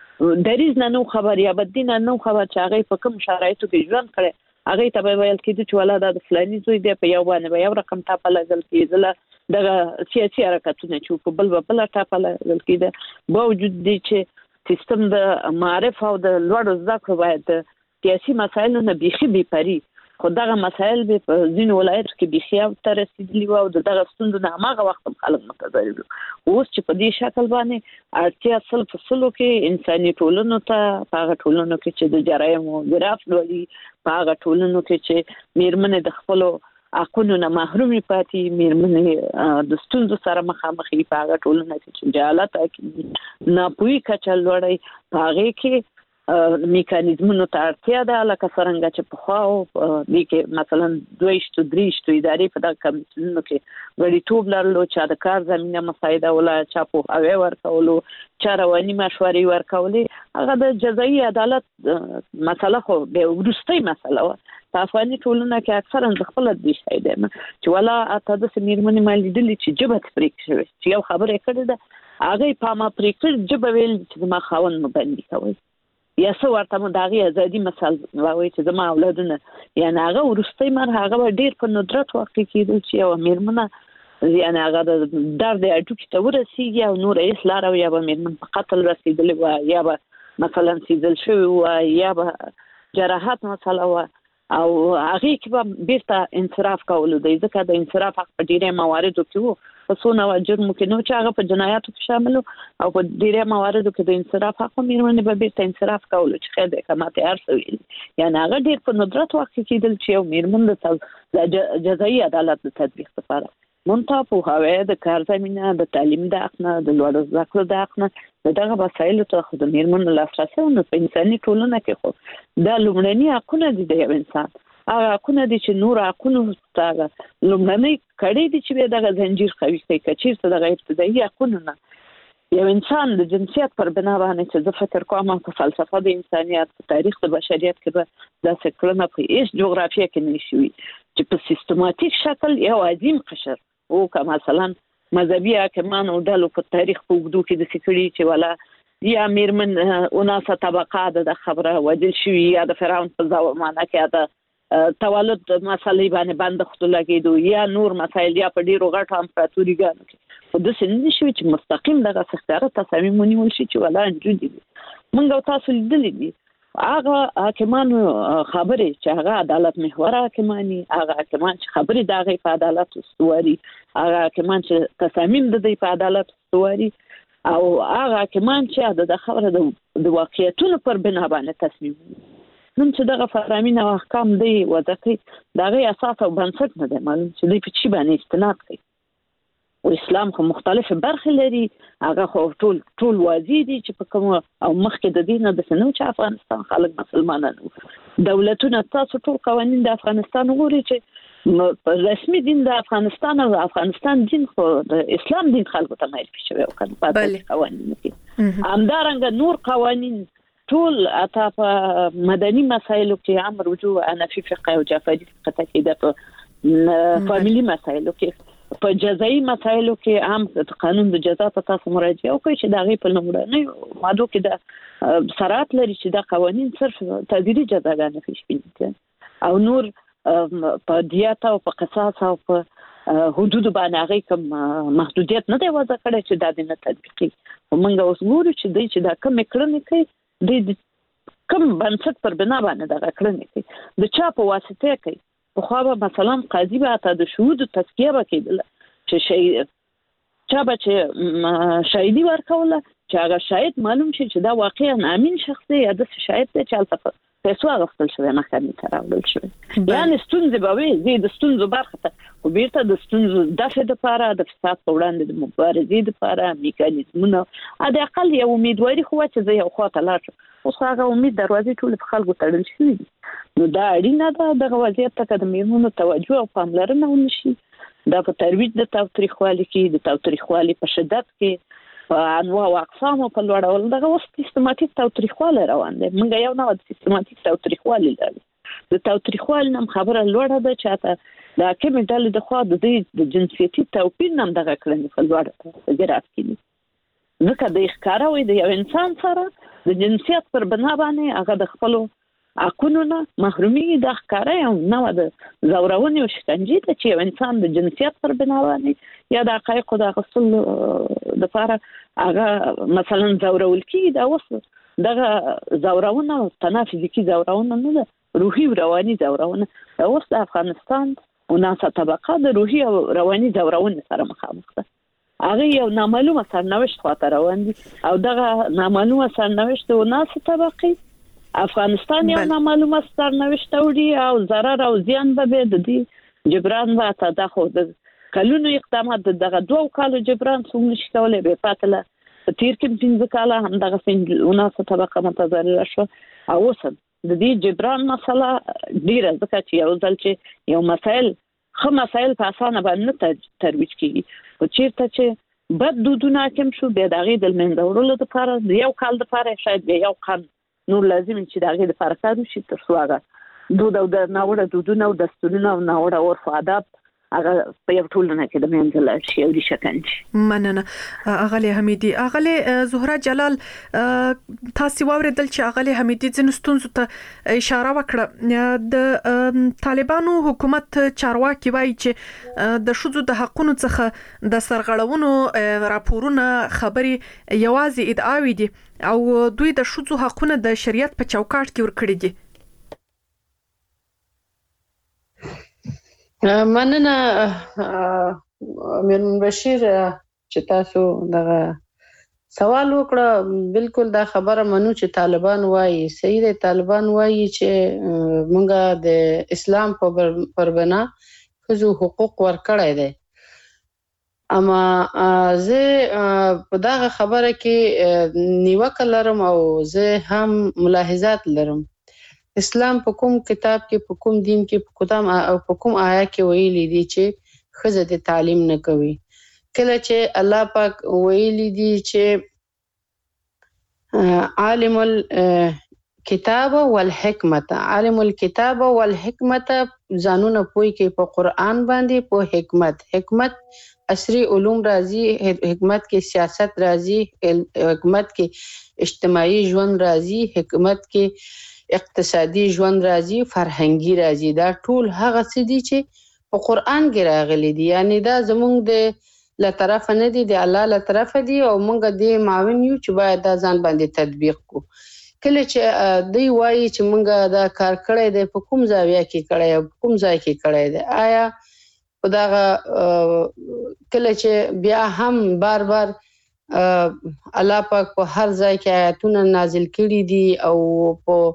د دریز نه نو خبر یا بدین نه نو خبر چې هغوی په کوم شرایطو کې ژوند کړی هغوی ته به ویل کېده چې والا دا د فلاني زوی دی په یو باندې به یو رقم ټاپه لګل کېدله دغه سیاسي حرکتونه چې په بل به بله ټاپه لګل کېده باوجود دی چې سیستم د معارف او د لوړو زده کړو باید د سیاسي مسایلو نه بیخي بېپري خو دغه مسایل به په ځینو ولایتو کې بیخي ته رسېدلي وو او د دغه ستونزو نه هماغه وخت هم خلک متضرر وو اوس چې په دې شکل باندې اړتیا سل په سلو کې انساني ټولنو ته په هغه ټولنو کې چې د جرایمو ګراف لوړي په هغه ټولنو کې چې میرمنې د خپلو حقونو نه محرومې پاتې میرمنې د ستونزو سره مخامخ وي په هغه ټولنه کې چې جهالت حاکم ناپوهي کچه لوړی په هغې کې میکانیزمونو ته اړتیا ده لکه څرنګه چې پخوا دې کې مثلا دویشتو درېیشتو ادارې په دغه کمیسیونونو کې غړیتوب لرلو چا د کار زمینه مساعدوله چا پوهاوی ورکولو چا رواني مشورې ورکولې هغه د جزایي عدالت مسله خو بیا وروستۍ مسله وه په افغاني ټولنه کې اکثرا زه خپله دې شی دی چې والا اته داسې میرمنې ما لیدلي چې ژبه ته پرې شوې چې یو خبره یې کړې ده هغې په ما پرې کړ ژبه ویل چې زما خاوند مو بندي کوئ یا څه ورته مو د هغې ازادي مثال وایي چې زما اولادونه یعنې هغه وروستی مرحله هغه به ډېر په ندرت واقع کېدل چې یوه میرمنه یعنې هغه د درد هډوکي ته ورسېږي او نوره هېڅ لاره یا به میرمن په قتل رسېدلې وه یا به مثلا سیزل شوې وه یا به جراحت مسله وه او هغې کې به بیرته انصراف کولو دی ځکه د انصراف حق په ډېری مواردو کې وو په څو نوع جرمو کې نو چې هغه په جنایاتو کې شامل او په ډېری مواردو کې د انصراف حق میرمنې به بیرته انصراف کولو چې خیر دی که ماته هر څه ویلي یعنې هغه ډېر په ندرت واقع کېدل چې یو میرمن د جزایي عدالت د تطبیق لپاره منتها پوهاوی د کار زمینه د تعلیم د حق نه د لوړو زده کړو د حق نه د دغه وسایلو ته خو د میرمنو لاسرسی نو په انساني ټولنه کې خو دا لومړني حقونه دي د یو انسان هغه حقونه دي چې نور حقونو ته لومړنۍ کړۍ دي چې بیا دغه زنجیر قوي کوي که چېرته دغه ابتدایي حقونو نه یو انسان د جنسیت پر بنا باندې چې زه فکر کوم په فلسفه د انسانیت په تاریخ د بشریت کې به داسې کړنه په هېڅ جغرافیه کې نه شي وي چې په سیستماتیک شکل یو عظیم قشر او که مثلا مذهبي حاکمانو ډلو په تاریخ په اوږدو کې داسې کړي چې والا یا میرمن اوناسه طبقه ده د خبره وجل شوي یا د فرعون په زمانه کې د تولد مسلې باندې بند خطو لګېدو یا نور مسایل یا په ډېرو غټو امپراتوریګانو کې خو داسې نه دي شوي چې مستقیم دغه ښکاره تصامیم ونیول شي چې والا نجونې دي موږ او تاسو لیدلي دي هغه حاکمانو خبرې چې هغه عدالت محوره حاکمان دي هغه حاکمان چې خبرې د هغې په عدالت استواري هغه حاکمان چې تصامیم د دوی په عدالت استواري او هغه حاکمان چې د خبره د واقعیتونو پر بنا باندې تصمیم نن چې دغه فرامین او احکام دی وضع کوي د هغې اساس او بنسټ نه دی معلوم چې دوی په چي باندې استناد کوي او اسلام خو مختلفې برخې لري هغه خو ټول ټول واضح دي چې په کوم او مخکې د دې نه داسې نه و چې افغانستان خلک مسلمانان وو دولتونه تاسو ټول قوانین د افغانستان وګورئ چې په رسمي دین د افغانستان او افغانستان دین خو د اسلام دین خلکو ته معرفي شوی او کنه په قوانینو کې همدارنګه نور قوانین ټول اته په مدني مسایلو کې امر وجوب حنفي فقه او جعفری فقه کې د په فاميلي مسایلو کې په جزایي مسایلو کې هم قانون د جزا ته تاسو مراجعه وکړئ چې دا غي په لومړنۍ ماده کې د سرات لري چې دا قوانين صرف تعزیري جزاګانې فشبي او نور په دیات او په قصاص او په حدود باندې هغه کوم محدودیت نه دی وضع کړی چې دا د تطبیقي ومنګ اوس ګورو چې دوی چې دا کوم کړنې کوي د کوم بنسټ پر بنا باندې دا کړنې کوي د چا په واسطه کوي په خو به مثلا قاضي به ته د شهود تذکیه وکړي چې شي چا به چې شاهدي ورکوله چې هغه شاهد معلوم شي چې دا واقعا امین شخص دی یا د شاهد ته چالت پیسو غوښتل شوی محکمې ته راوړل شوی یعنی ستونزې به وي زه د ستونزو برخه ته خو بیرته د ستونزو دفع لپاره د فساد په وړاندې د مبارزې لپاره میکانیزمونه ا د اقل یو امیدواري خو چې زه یو خواته لاړ شم اوس هغه امید دروازې ټول په خلکو تړل شوی نو دا اړینه ده د وضعیت ته د میرمنو توجه او پاملرنه ونشي دا په ترویج د تاوتریخوالي کې د تاوتریخوالي په شدت کې په انواع او اقسام په لوړول دغه وخت سیستماتیک تاوتریخواله روان دي موږ یو نه د سیستماتیک تاوتریخواله لرو د تاوتریخوالي نم خبره لوړه ده چې ته د کوم ډول د خوا د د جنسيتي توپیر نم دغه کړنې په لوړه ګرافت کې ځکه د ښکارا وي د یو انسان سره د جنسیت پر بنا باندې هغه د خپل اكونونه محرومي د ښکارا یو نو د زورونې او شکنجې ته چې انسان د جنسیت پر بنا باندې یا د حقایق د غسل د لپاره هغه مثلا زورول کی دا وسه دغه زورونه تنه فزیکی زورونه نه ده روحي او رواني زورونه دا وسه د افغانستان او ناسا طبقه د روحي او رواني زورونه سره مخامخ ده هغه یو نامعلومه سرنوشت خاطر روان دي او دغه نامعلومه سرنوشت او ناسا طبقه افغانستان یو نامعلومه سرنوشت وړي او ضرر او زیان به د دې جبران و تا د خو د کلونو اقدامات دغه دوه کالو جبران څنګه شي کولای به پاتله تیر کې پنځه کاله هم دغه څنګه طبقه متضرره شو او اوس د دې جبران مسله ډیره ځکه چې یو ځل چې یو مسائل خو مسائل په اسانه باندې ترویج کیږي او چیرته چې بد دودونه کوم شو به دغه د منځورولو لپاره یو کال لپاره شاید یو کال نور لازم چې دغه د فرقادو شي تر څو هغه دود او د ناوړه دودونه او دستورونه او ناوړه عرف آداب هغه په یو ټولنه کې د منځل شي او د شکنجه مننه اغلی حمیدی اغلی زهرا جلال تاسو واوریدل چې اغلی حمیدی ځنه ستونزو ته اشاره وکړه د طالبانو حکومت چارواکي وایي چې د شذو د حقونو څخه د سرغړونو راپورونه خبري یوازې ادعاوي دي او دوی د شذو حقونه د شریعت په چوکاټ کې ورکړي دي مننه امیر بشیر چې تاسو دغه سوال وکړه بالکل دا خبره منو چې طالبان وایي صحیح دی طالبان وایي چې مونږه د اسلام په پر بنا خزو حقوق ورکړای دي اما زه په دغه خبره کې نیوکه لرم او زه هم ملاحظات لرم اسلام په کوم کتاب کې په کوم دین کې په کوم او په کوم آیا کې ویلي دي چې خزه د تعلیم نه کوي کله چې الله پاک ویلي دي چې عالم الكتاب والحکمت عالم الكتاب والحکمت ځانونه پوي کې په قران باندې په حکمت حکمت عصري علوم راځي حکمت کې سیاست راځي حکمت کې اجتماعي ژوند راځي حکمت کې اقتصادي ژوند راځي فرهنګي راځي دا ټول هغه څه دي چې په قران کې راغلي دي یعنی دا زمونږ د له طرف نه دي د الله له طرف دي او موږ د معاون یو چې باید دا ځان باندې تطبیق کو کله چې دوی وایي چې موږ دا کار کړی دی په کوم زاویه کې کړی او کوم ځای کې کړی دی آیا په دا کله چې بیا هم بار بار الله پاک په هر ځای کې آیاتونه نازل کړي دي او په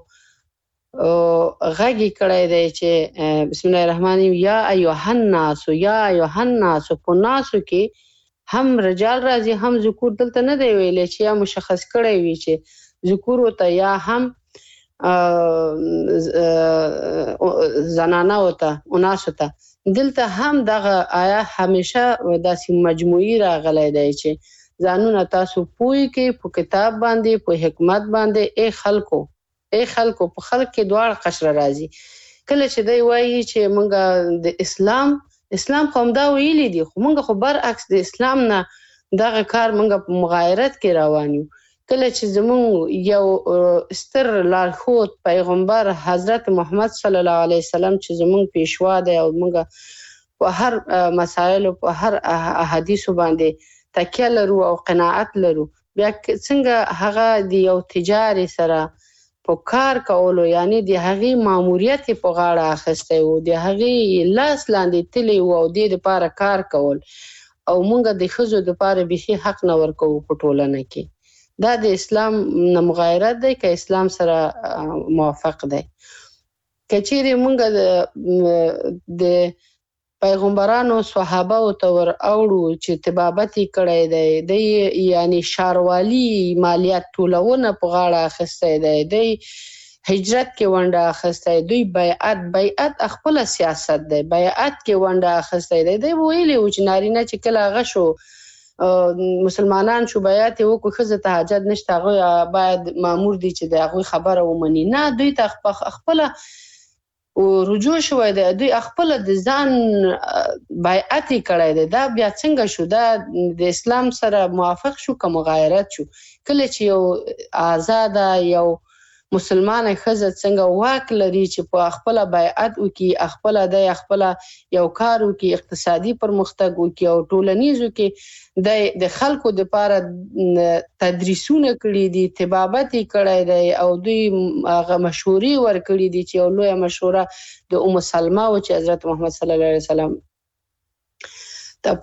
غږی کړی دی چې بسم الله الرحمن الرحیم یا ایها الناس یا ایها الناس په ناسو کې هم رجال راځي هم ذکور دلته نه دی ویل چې یا مشخص کړی وي چې ذکور وته یا هم زنانه وته اوناسته دلته هم دغه آیا همیشه داسې مجموعي راغلی دی چې ځانونه تاسو پوي کې په کتاب باندې په حکمت باندې ای خلکو ای خلکو په خلک کې دواړه قشر راځي. کله چې دی وایي چې مونږ د اسلام اسلام کوم دا ویلي دي خو مونږ خو برعکس د اسلام نه دغه کار مونږ په مغایرت کې روان یو. کله چې زمونږ یو ستر لارښود پیغمبر حضرت محمد صلی الله علیه وسلم چې زمونږ پیشوا دی او مونږ په هر مسایلو په هر احادیثو باندې تکیه لرو او قناعت لرو بیا څنګه هغه د یو تجاري سره په کار کولو یعنی د هغې ماموریت په غاړه اخیستی و د هغې لاس لاندې تللی و او دې دپاره کار کول او مونږ د ښځو دپاره بیخي حق نه ورکوو په ټولنه کې. دا د اسلام نه مغایرت دی که اسلام سره موافق دی. که چیرې مونږ د پیغمبرانو صحابه او ته ور اوړو چې طبابت یې کړی دی دی یعنی ښاروالي مالیات ټولونه په غاړه اخیستی دی دی هجرت کې ونډه اخیستی دوی بیعت بیعت خپله سیاست دی بیعت کې ونډه اخیستی دی دی ویلي و چې نارینه چې کله هغه شو مسلمانان شو بیعت یې وکړو ښځه ته حاجت نشته هغوی باید مامور دي چې د هغوی خبره ومني نه دوی ته خپله رجوع شوی دی دوی خپله د ځان بیعت یې کړی دی. دا بیا څنګه شو دا د اسلام سره موافق شو که مغایرت شو؟ کله چې یو آزاده یو مسلمانه ښځه څنګه واک لري چې په خپله بیعت وکړي خپله دی خپله یو کار وکړي اقتصادي پرمختګ وکړي او ټولنیزو کې دی د خلکو دپاره تدریسونه کړي دي طبابت یې کړی دی او دوی هغه مشورې ورکړي دي چې یو لویه مشوره د ام سلمه و چې حضرت محمد صلی الله علیه وسلم ته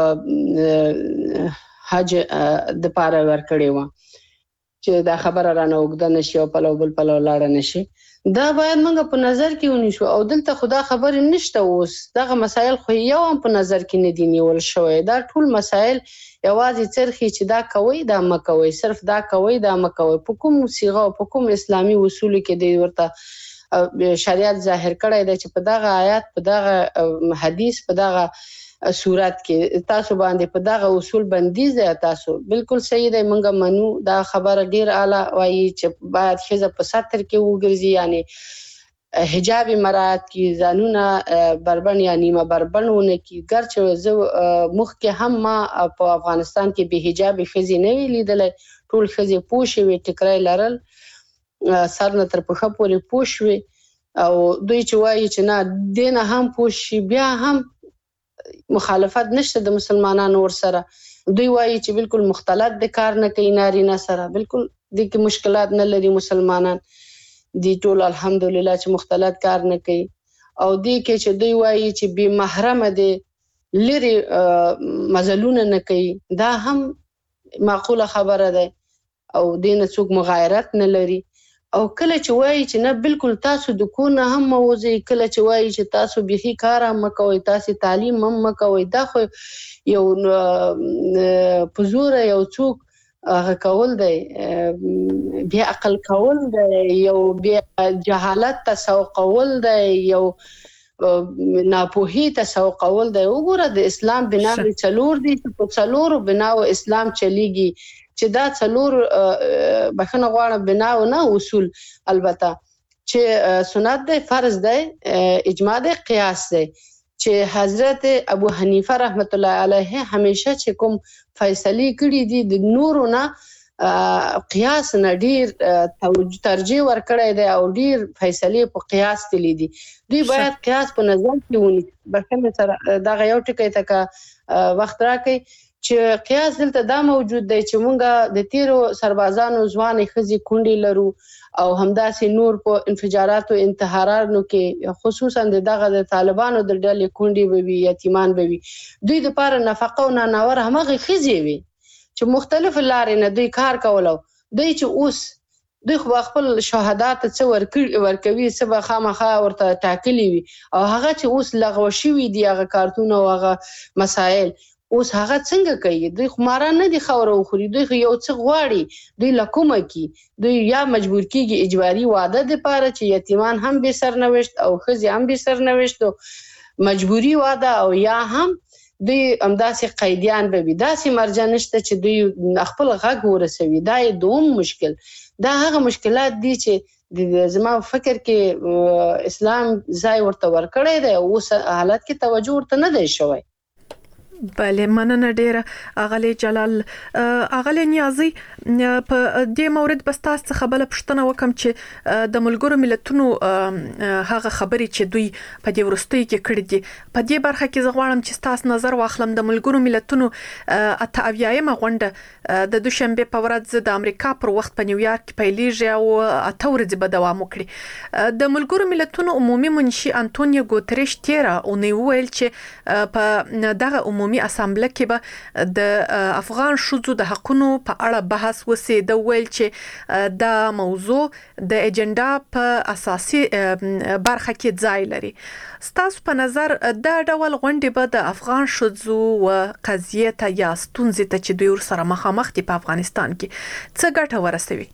په حج دپاره ورکړې وه چې دا خبره رانه اوږده نشي او پلو بل پلو لاړه نشي. دا باید موږ په نظر کې ونیسو او دلته خو دا خبرې نشته اوس دغه مسایل خو یو هم په نظر کې نه دي نیول شوی. دا ټول مسایل یوازې څرخي چې دا کوئ دا مه کوئ صرف دا کوئ دا مه کوئ په کوم صیغه او په کوم اسلامي اصولو کې دی ورته شریعت ظاهر کړی دی چې په دغه آیات په دغه حدیث په دغه صورت کې تاسو باندې په دغه اصول بندیز دی. تاسو بالکل صحیح دی مونږ منو دا خبره ډیر اعلی وایي چې باید ښځه په ستر کې وګرځي یعنی حجاب مراعات کی ځانونه بربند یا نیمه بربند ونه کی ګرچه زه مخکې هم ما په افغانستان کې به حجابي ښځې نه وي لیدلی ټول ښځې پوښې وې ټیکری لرل سر نه تر پښه پورې پوښ وې او دوی چې وایي چې نه دې نه هم پوښ بیا هم مخالفت نشته د مسلمانانو ورسره. دوی وایي چې بالکل مختلط د کار نه کوي نارینه سره بالکل دې کې مشکلات نه لري مسلمانان دی ټول الحمدلله چې مختلط کار نه کوي او دې کې چې دوی وایي چې بې محرمه دی لرې مزلونه نه کوي دا هم معقوله خبره ده او دې نه څوک مغایرت نه لري. او کله چې وایي چې نه بالکل تاسو د کور نه هم مه وځئ کله چې وایي چې تاسو بیخي کار هم مه کوئ تاسې تعلیم هم مه کوئ دا خو یو په زوره یو څوک هغه کول دی بیا عقل کول دی یو بیا جهالت تسوقول دی یو ناپوهي تسوقول دی. وګوره د اسلام بنا څلور دي په څلورو بناو اسلام چلیږي چې دا څلور بخښنه غواړم بنا او نه اصول البته چې سنت دی فرض دی اجماع دی قیاس دی چې حضرت ابو حنیفه رحمت الله علیه همیشه چې کوم فیصله کړي دي د نورو نه قیاس نه ډیر ترجیح ورکړی دی او ډیر فیصله په قیاس تللی دي. دوی باید قیاس په نظر کې ونیسي. بخښنه سره دغه یو ټکی ته وخت راکړئ چې قیاس دلته دا موجود دی چې مونږ د تیرو سربازانو ځوانې ښځې کونډې لرو او همداسې نور په انفجاراتو انتحارانو کې خصوصا دغه د طالبانو د ډلې کونډې به وي یتیمان به وي دوی دپاره نفقه او نانور همغې ښځې وي چې مختلف لارې نه دوی کار کولو. دوی چې اوس دوی خو خپل شهدا ته څه ورکوي څه به خامخا ورته ټاکلي وي او هغه چې اوس لغوه شوي دي هغه کارتونه او هغه مسایل اوس هغه څنګه کوي؟ دوی خماران نه دي خوره وخوري، دوی یو څه غواړي، دوی لکومه کی دوی یا مجبور کیږي اجباري واده د پاره چې یتیمان هم به سرنوشت او خزي هم به سرنوشت مجبوری واده، او یا هم دوی امداسې قیدیان به وي. داسې مرجع نشته چې دوی خپل غږ ورسوي. دا دوم مشکل. دا هغه مشکلات دي چې زما فکر کې اسلام ځای ورته ورکړی دی، اوس حالت کې توجه ورته نه دی شوی. بله، مننه ډیره اغلی جلال. اغلی نیازی، په دې مورد بس تاسو څخه بل پښتنه وکم چې د ملګرو ملتونو هغه خبرې چې دوی په دې ورستۍ کې کړې دي، په دې برخه کې زه غواړم چې تاسو نظر واخلم. د ملګرو ملتونو اته اویایم غونډه د دوشنبه په ورځ د امریکا پر وخت په نیویارک کې پیلېږي او اته ورځې به دوام وکړي. د ملګرو ملتونو عمومي منشي انټونیو ګوتریش تیرا اونۍ وویل چې په دغه عمومي اسامبله کې به د افغان شوزو د حقونو په اړه بحث وسی. د ویل چې دا موضوع د اجنډا په اساسي برخه کې ځای لري. ستاسو په نظر دا ډول غونډې به د افغان شوزو و قضیه ته یا ستونزې ته چې دوی سره مخامخ دي په افغانستان کې څه ګټه ورسوي؟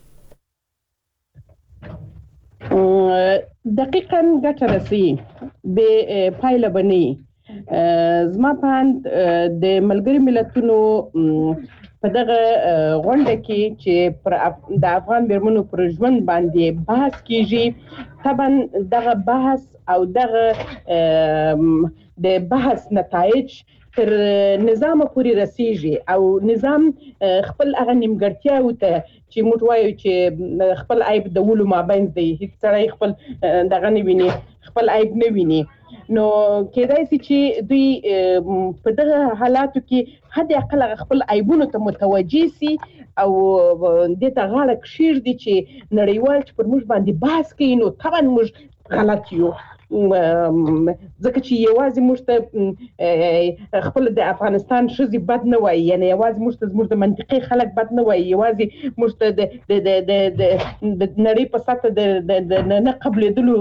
دقیقاً ګټه رسوي، به پایله بني. زما په د ملګری ملتونو په دغه غونډه کې چې پر د افغان میرمنو پر ژوند باندې بحث کیږي، طبعا دغه بحث او دغه د بحث نتایج تر نظام پورې رسیږي او نظام خپل هغه نیمګړتیاو ته چې موږ وایو چې خپل عیب د ولو مابین دی، هیڅ سړی خپل دغه نه ویني، خپل عیب نه ویني. نو کېدای شي چې دوی په دغه حالاتو کې حد اقل خپل عیبونو ته متوجي سي او د ته غاړه کشیر دي چې نړیوال چې پر موږ باندې بحث کوي نو طبعا موږ غلط یو، ځکه چې یوازې موږ ته خپل د افغانستان ښځې بد نه وایي، یعنی یوازې موږ ته زموږ د منطقې خلک بد نه وایي، یوازې موږ ته د نړۍ په سطح د نه قبلېدلو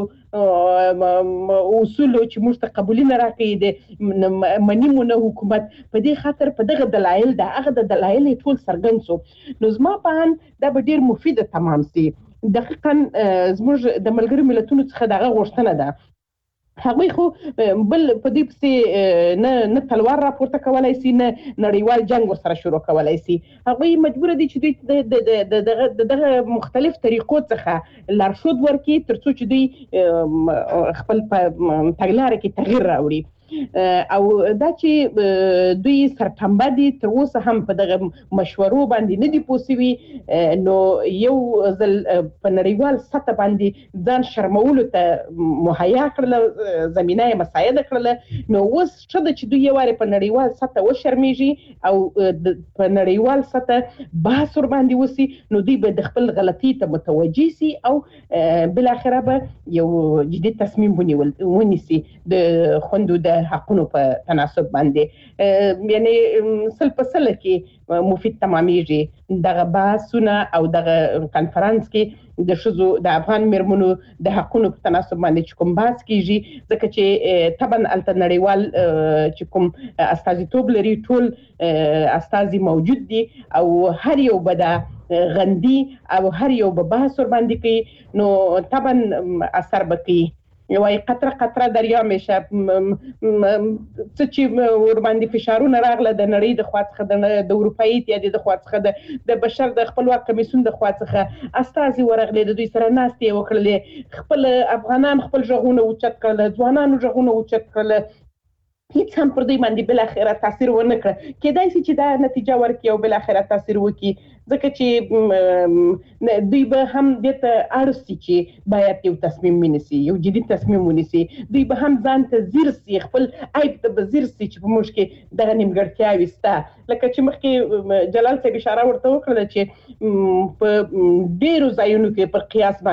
اصول چې موږ ته قبولي نه راکوي د مني مو نه حکومت، په دې خاطر په دغه دلایل د هغه د دلایل ټول څرګند شو. نو زما په اند دا به ډېر مفیده تمام سي. دقیقاً زموږ د ملګرو ملتونو څخه دغه غوښتنه ده. هغوی خو بل په دې پسې نه نه تلوار راپورته کولی سي، نه نړیوال جنګ ورسره شروع کولی سي. هغوی مجبوره دي چې دوی د دغه مختلف طریقو څخه لارښود ورکړي تر څو چې دوی خپل په تګلاره کې تغییر راوړي. او دا چې دوی سرټمبه دي تر اوسه هم په دغه مشورو باندې نه دي پوسوي، نو یو ځل په نړیوال سطح باندې ځان شرمولو ته مهیا کړله، زمینه یې مساعده کړله. نو اوس ښه ده چې دوی یو وارې په نړیوال سطح وشرمیږي او په نړیوال سطح بحث ورباندې وسي، نو دوی به د خپل غلطي ته متوجي سي او بالاخره به یو جدي تصمیم ونیسي د خوندو د حقونو په تناسب باندې. یعنی سل په سل کې مفید تمامیږي دغه بحثونه او دغه کنفرانس کې د ښځو د افغان میرمنو د حقونو په تناسب باندې چې کوم بحث کیږي، ځکه چې طبعا هلته نړیوال چې کوم استازیتوب لري ټول استازي موجود دي او هر یو به د غندي او هر یو به بحث ورباندې کوي، نو طبعا اثر به کوي. یوای قطره قطره دریا میشه څه چې ورباندې فشارونه راغله د نړۍ د خوا څخه، د اروپایي اتحادیې د خوا څخه، د بشر د خپلواک کمیسیون د خوا څخه استازي ورغلي، د دوی سره ناستې وکړلې، خپل افغانان خپل غږونه اوچت کړل، ځوانانو غږونه اوچت کړل، هیڅ هم پر دوی باندې بل اخره تاثیر ونه کړ. کېدای شي چې دا نتیجه ورکړي او بل اخره تاثیر وکړي، ځکه چې دوی به هم دې ته اړ سي چې باید یو تصمیم ونیسي، یو جدي تصمیم ونیسي. دوی به هم ځان ته ځیر سي، خپل عیب ته به ځیر سي چې په موږ کې دغه نیمګړتیاوې شته. لکه چې مخکې جلال صاحب اشاره ورته وکړله چې په ډېرو ځایونو کې پر قیاس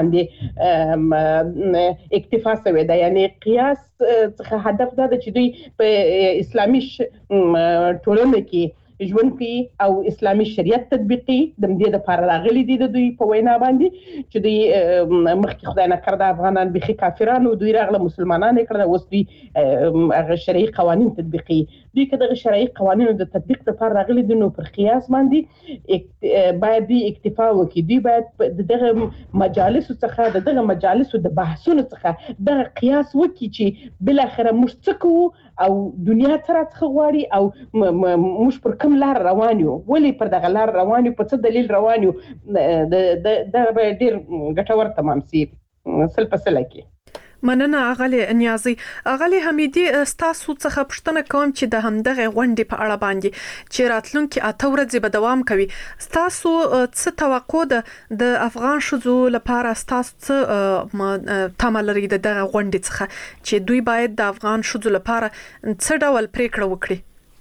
باندې اکتفا شوې ده، یعنی قیاس څخه هدف دا ده چې دوی په اسلامي ټولنه کې ژوند کوي او اسلامي شریعت تطبیقي د دې لپاره راغلي دي د دوی په وینا باندې چې دوی مخکې خدای نه کړ افغانان بخي کافرانو دوی راغله مسلمانان کړل اوس دوی هغه شرعي قوانين تطبیقي دوی کله د شرعي قوانینو د تطبیق لپاره راغلي دي نو پر قیاس باندې باید دی اکتفا وکړي دوی باید دغه مجالس څخه دغه مجالس د بحثونو څخه دغه قیاس وکړي چې بل اخر موږ څه کوو او دنیا تر څخه غواړي او موږ پر کوم لار روان یو ولې پر دغه لار روان یو په څه دلیل روان یو د د ډیر ګټور تمام سي سل په سل کې مننه اغلی نیازي اغلی حمیدي ستاسو څخه پوښتنه کوم چې د همدغه غونډې په اړه باندې چې راتلونکي اته ورځې به دوام کوي ستاسو څه توقع ده د افغان شذو لپاره ستاسو څه تمه لري دغه غونډې څخه چې دوی باید د افغان شذو لپاره څه ډول پریکړه وکړي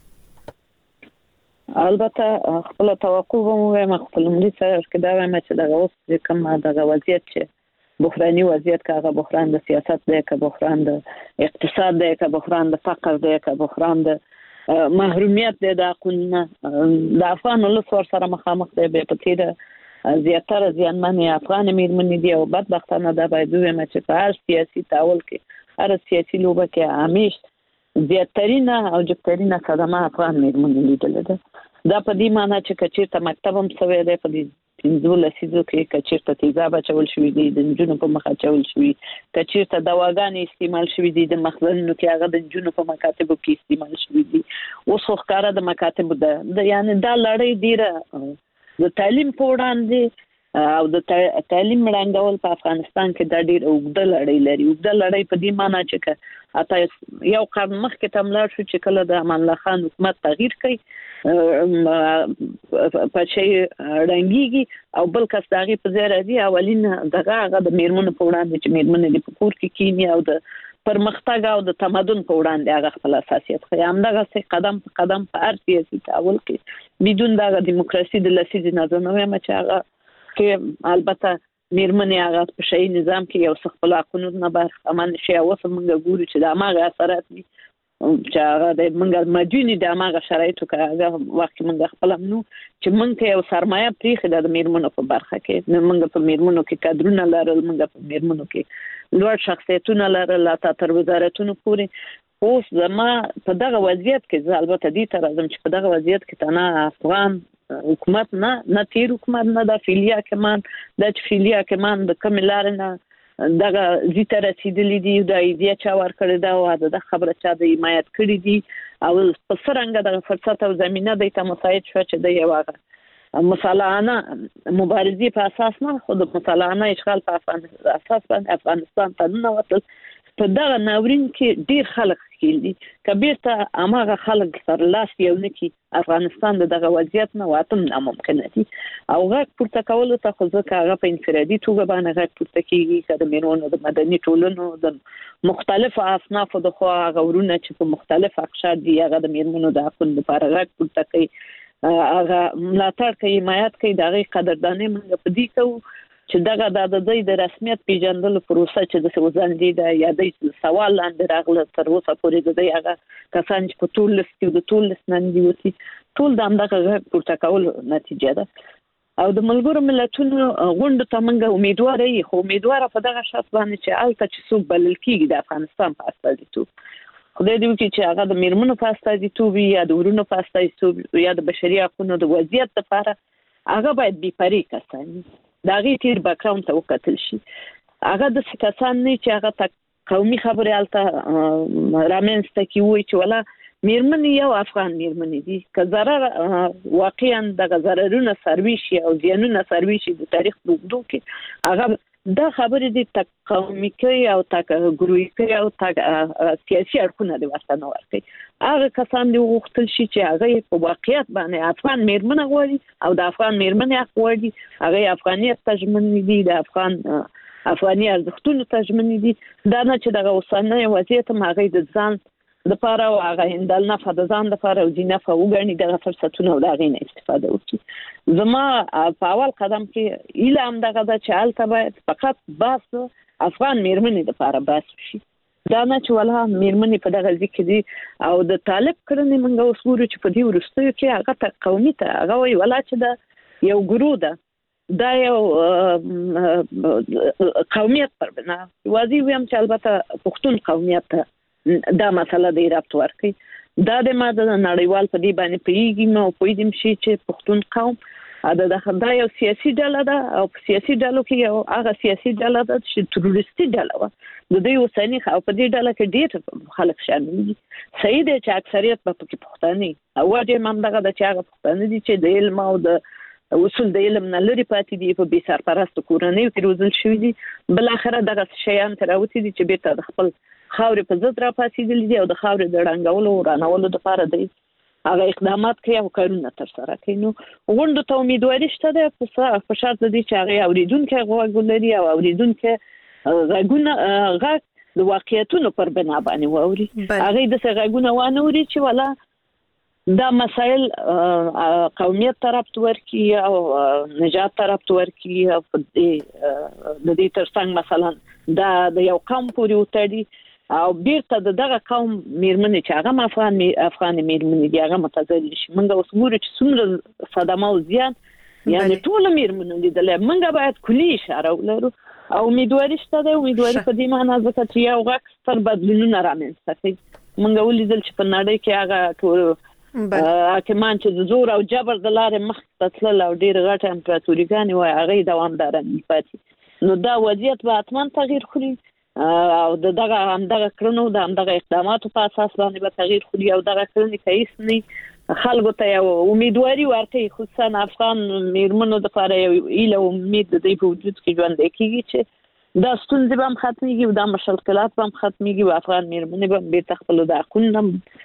البته خپل توقع مو ما خپل ملي سره کې دا وایم چې دغه اوس کوم دغه وضعیت چې بحراني وضعیت کاغه بحران د سیاست دی که بحران د اقتصاد دی که بحران د فقر دی که بحران د محرومیت دی د حقونو د افغان ولس ور سره مخامخ دی به په تیره زیاتره زیانمنې افغان میرمنې دي او بدبختانه دا باید ووایم چې په هر سیاسي تحول کې هر سیاسي لوبه کې همیش زیاترینه او جبترینه صدمه افغان میرمنې لیدلې ده دا په دې معنی چې که چېرته مکتب هم سوی دی په دې پنځو لسیزو کې که چېرته تیزاب اچول شوي دي د نجونو په مخ اچول شوي که چېرته دواګانې استعمال شوي دي د مخزنونو کې هغه د نجونو په مکاتبو کې استعمال شوي دي اوس خو ښکاره د مکاتبو ده یعنې دا لړۍ ډېره د تعلیم په وړاندې او د تعلیم ړنګول په افغانستان کې دا ډېر اوږده لړۍ لري اوږده لړۍ په دې معنی چې که اته یو قرن مخکې ته ملاړ شو چې کله د امان الله خان حکومت تغییر کوي په شي رنګيږي او بل کس دغه په ځای راځي اولین دغه هغه د میرمنو په وړاندې چې میرمنې د پکور کې کینی او د پرمختګ او د تمدن په وړاندې هغه خپل اساسیت خو همدغه سي قدم په قدم په هر سیاسي تحول کې بدون دغه دیموکراسي د لسیزې نظام نو چې هغه کې البته میرمنې هغه په شي نظام کې یو څه خپل حقوقو نه برخمن شي او څنګه ګوري چې د هغه اثرات دي چې هغه د منګل مدونی د هغه شرایطو کې هغه وخت منګ خپل نو چې منګ یو سرمایه پریخي د میرمنو په برخه کې نه منګ په میرمنو کې کادرونه لرل منګ په میرمنو کې لوړ شخصیتونه لرل تا تر وزارتونو پورې اوس زما په دغه وضعیت کې البته دې تر ازم چې په دغه وضعیت کې تنه افغان حکومت نه نه تیر حکومت نه د فیلیا کمان د فیلیا کمان د کملار نه دغه زیته رسیدلې دي د ایډیا چا ور کړی دا او د خبره چا د حمایت کړی دي او په څرنګه د فرصت او زمينه د تمساعد شو چې د یو هغه مسالانه مبارزې په اساس نه خو د مسالانه اشغال په اساس باندې افغانستان ته نه وتل په دغه ناورین کې ډیر خلک خېل دي کبیر ته اماغه خلک سره لاس یو نکي افغانستان دغه وضعیت نه واتم ناممکن دي او غږ پورته کول ته خو ځکه هغه په انفرادي توګه باندې غږ پورته کیږي کله میرونو د مدني ټولنو د مختلفو اصنافو د خو غورونه چې په مختلف اقشار دي هغه د میرمنو د حقوقو لپاره غږ پورته کوي هغه ملاتړ کوي حمایت کوي دغه قدرداني موږ په دې کوو چې دغه د دوی د رسمیت پیژندلو پروسه چې د سوزان دي د یادې سوال لاندې راغله تر اوسه پورې د دې هغه کسان چې په ټول لست کې د ټول لست نن دی وتی ټول د همدغه غږ پورته کول نتیجه ده او د ملګرو ملتونو غونډه ته موږ امیدوار یو خو امیدوار په دغه شخص باندې چې الته چې څوک بلل کیږي د افغانستان په استازیتوب خدای دې وکړي چې هغه د میرمنو په استازیتوب یا د ورونو په استازیتوب یا د بشري حقوقو د وضعیت لپاره هغه باید بي پرې کسان دا غي تیر بیکګراوند ته وکتل شي هغه د کسان نه چې هغه قومي خبرې الته رامنځته کیوي چې ولا میرمن یو افغان میرمن دي که ضرر واقعا د ضررونه سروي شي او زیانونه سروي شي د تاریخ دوه کې هغه دا خبرې دي تک قومي کوي او تک ګروي کوي او تک سیاسي اړخونه د واسطه ورکوي هغه کسان دی وختل شي چې هغه په واقعیت باندې افغان میرمن غواړي او د افغان میرمن حق غواړي هغه افغانیت تجمن دي د افغان افغاني ارزښتونو تجمن دي دا نه چې دغه اوسنۍ وضعیت هغه د ځان د پاره او هغه هندل نه فد ځان د پاره او دینه فوګنی دغه فرصتونه ولغې نه استفاده وکړي زما په اول قدم کې اعلان دغه د چالت باید فقط بس افغان میرمنې د پاره بس شي دا نه چې ولا میرمنې په دغه ځکه دي او د طالب کړنې موږ اوس ګورو چې په دې ورستیو کې هغه ته قومي ته هغه وی ولا چې دا یو ګروه ده دا یو قومیت پر بنا وازی ویم چې البته پښتون قومیت ته دا مسله دی رابط ورکړي دا د ماده نړیوال په دې باندې پیږي نو پویدم شي چې پښتون قوم دا د خدای یو سیاسي ډله ده او په سیاسي ډلو کې یو هغه سیاسي ډله ده چې تروریستي ډله و د دې اوسنی خو په دې ډله کې ډېر خلک شامل دي صحیح دی چې اکثریت په کې پښتانه او دې هم دغه د چې هغه پښتانه دي چې د علم او د اصول د علم نه لري پاتې دي په بي سرپرست کورنۍ کې روزل شوی دي بل اخره دغه شیان تر اوتی دي چې بیرته د خپل خاورې په ضد را پاتېدل دي او د خاورې د رنګولو او رانولو لپاره دی هغه اقدامات کوي او کارونه تر سره کوي نو غونډه ته امیدواري شته ده په شرط دی چې هغه اوریدونکو غوږ لري او اوریدونکو غوږونه غږ د واقعیتونو پر بنا باندې ووري هغه د څه غوږونه وانه وري چې ولا دا مسائل قومیت طرف ورکی او نجات طرف ورکی او د دې ترڅنګ مثلا دا د یو قوم پورې وتړي او بیرته دغه قوم میرمنې چې هغه افغان افغان میرمنې دی هغه متضرر شي موږ اوس ګورو چې څومره صدمه او زیان یعنی ټول میرمنې لیدل موږ باید کلی اشاره ولرو او امیدواري شته ده امیدواري په دې معنی ځکه چې یو غږ ستر بدلونونه رامنځته کوي موږ ولیدل چې په نړۍ کې هغه حاکمان چې د زور او جبر د لارې مخ ته تلل او ډېر غټ امپراتوریګانې وای هغه دوامدار نه پاتې نو دا وضعیت به حتما تغییر خوري او دغه همدغه کړنو د همدغه اقداماتو په اساس باندې به تغییر خوري او دغه کړنې کیس نه خلکو ته یو امیدواري ورکړي خصوصا افغان میرمنو د لپاره یو ایله امید د دې په وجود کې ژوند کوي چې دا ستونزې به هم ختميږي او دا مشکلات به هم ختميږي او افغان میرمنې به بیرته خپل د حقونو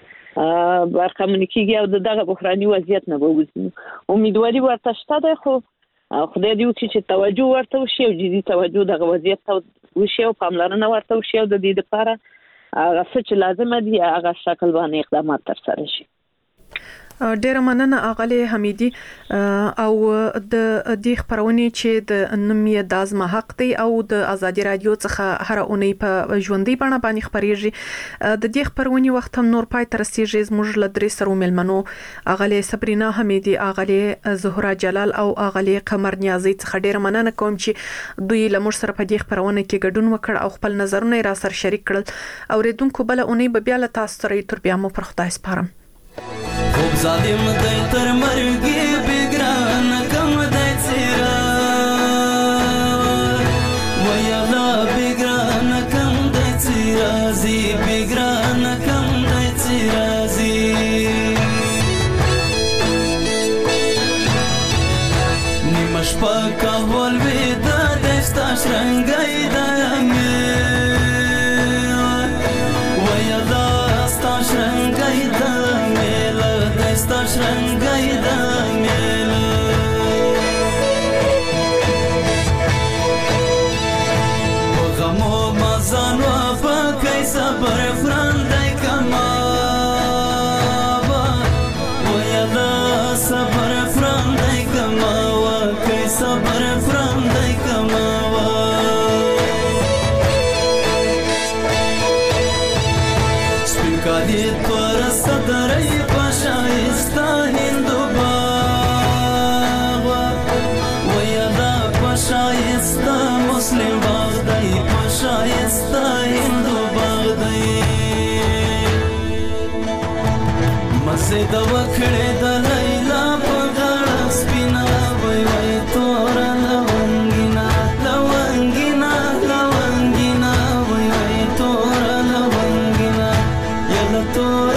برخمن کیږي او دغه بحراني وضعیت نه ووځي امیدواري ورته شته ده خو خدای دې وکړي چې توجه ورته وشي او جدي توجه دغه وضعیت ته وشي او پاملرنه ورته وشي او د دې لپاره هغه څه چې لازم دي هغه شکل باندې اقدامات تر سره شي ډیره مننه اغلی حمیدي او د دې خبرونه چې د نومي د ازما حق دی او د ازادي رادیو څخه هر اونۍ په ژوندۍ بڼه باندې خبريږي د دې خبرونه وخت هم نور پای تر سیږي زموږ لدري سره ملمنو اغلی صبرینا حمیدي اغلی زهرا جلال او اغلی قمر نیازي څخه ډیره مننه کوم چې دوی لمر سره په دې خبرونه کې ګډون وکړ او خپل نظرونه را سره شریک کړل او ریدونکو بل اونۍ به بیا له تاسو سره تر بیا مو پر خدای سپارم خوب ظالم دی تر مرګي بګران کم دی چیرې ویا لا بګران کم دی چیرې زی بګران کم دی چیرې زی نیمش پاکه ول ودا دستا شرنګای دمه ویا لا ستا شرنګای دمه sta shrangai da mela gamo mazano fa kai sabar frandai kama wa ya da sabar frandai kama wa kai sabar frandai kama wa spikadi tor sadrai شایسته هندوباغ ویا دا شایسته مسلم باغ دی شایسته هندوباغ دی مزه د وکړې د لیلا په غاړه سپینا وای وای تور لونګینا لونګینا لونګینا وای وای تور لونګینا یلا تور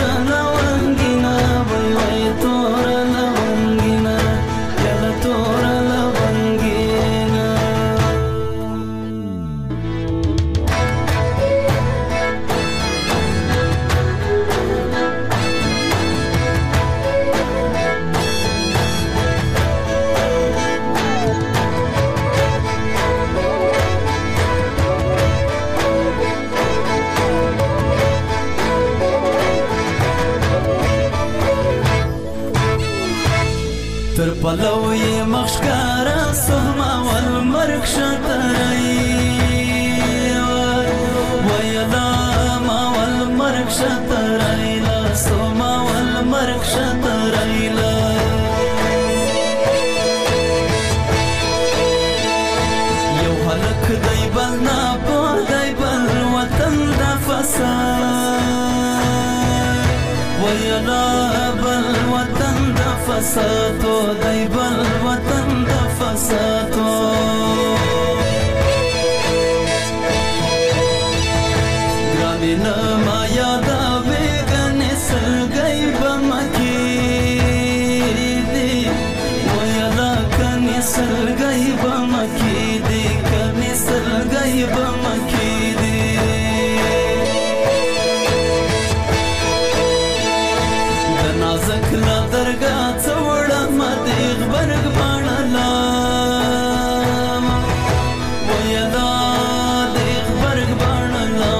تر پلوی مخشکارا سهما والمرک شترئی ویلا شترایلا سوما والمرگ شترایلا یو هلک دی بل ناپو دی بل وطن دا فساد ویلا بل وطن دا فسادو دی بل وطن دا فسادو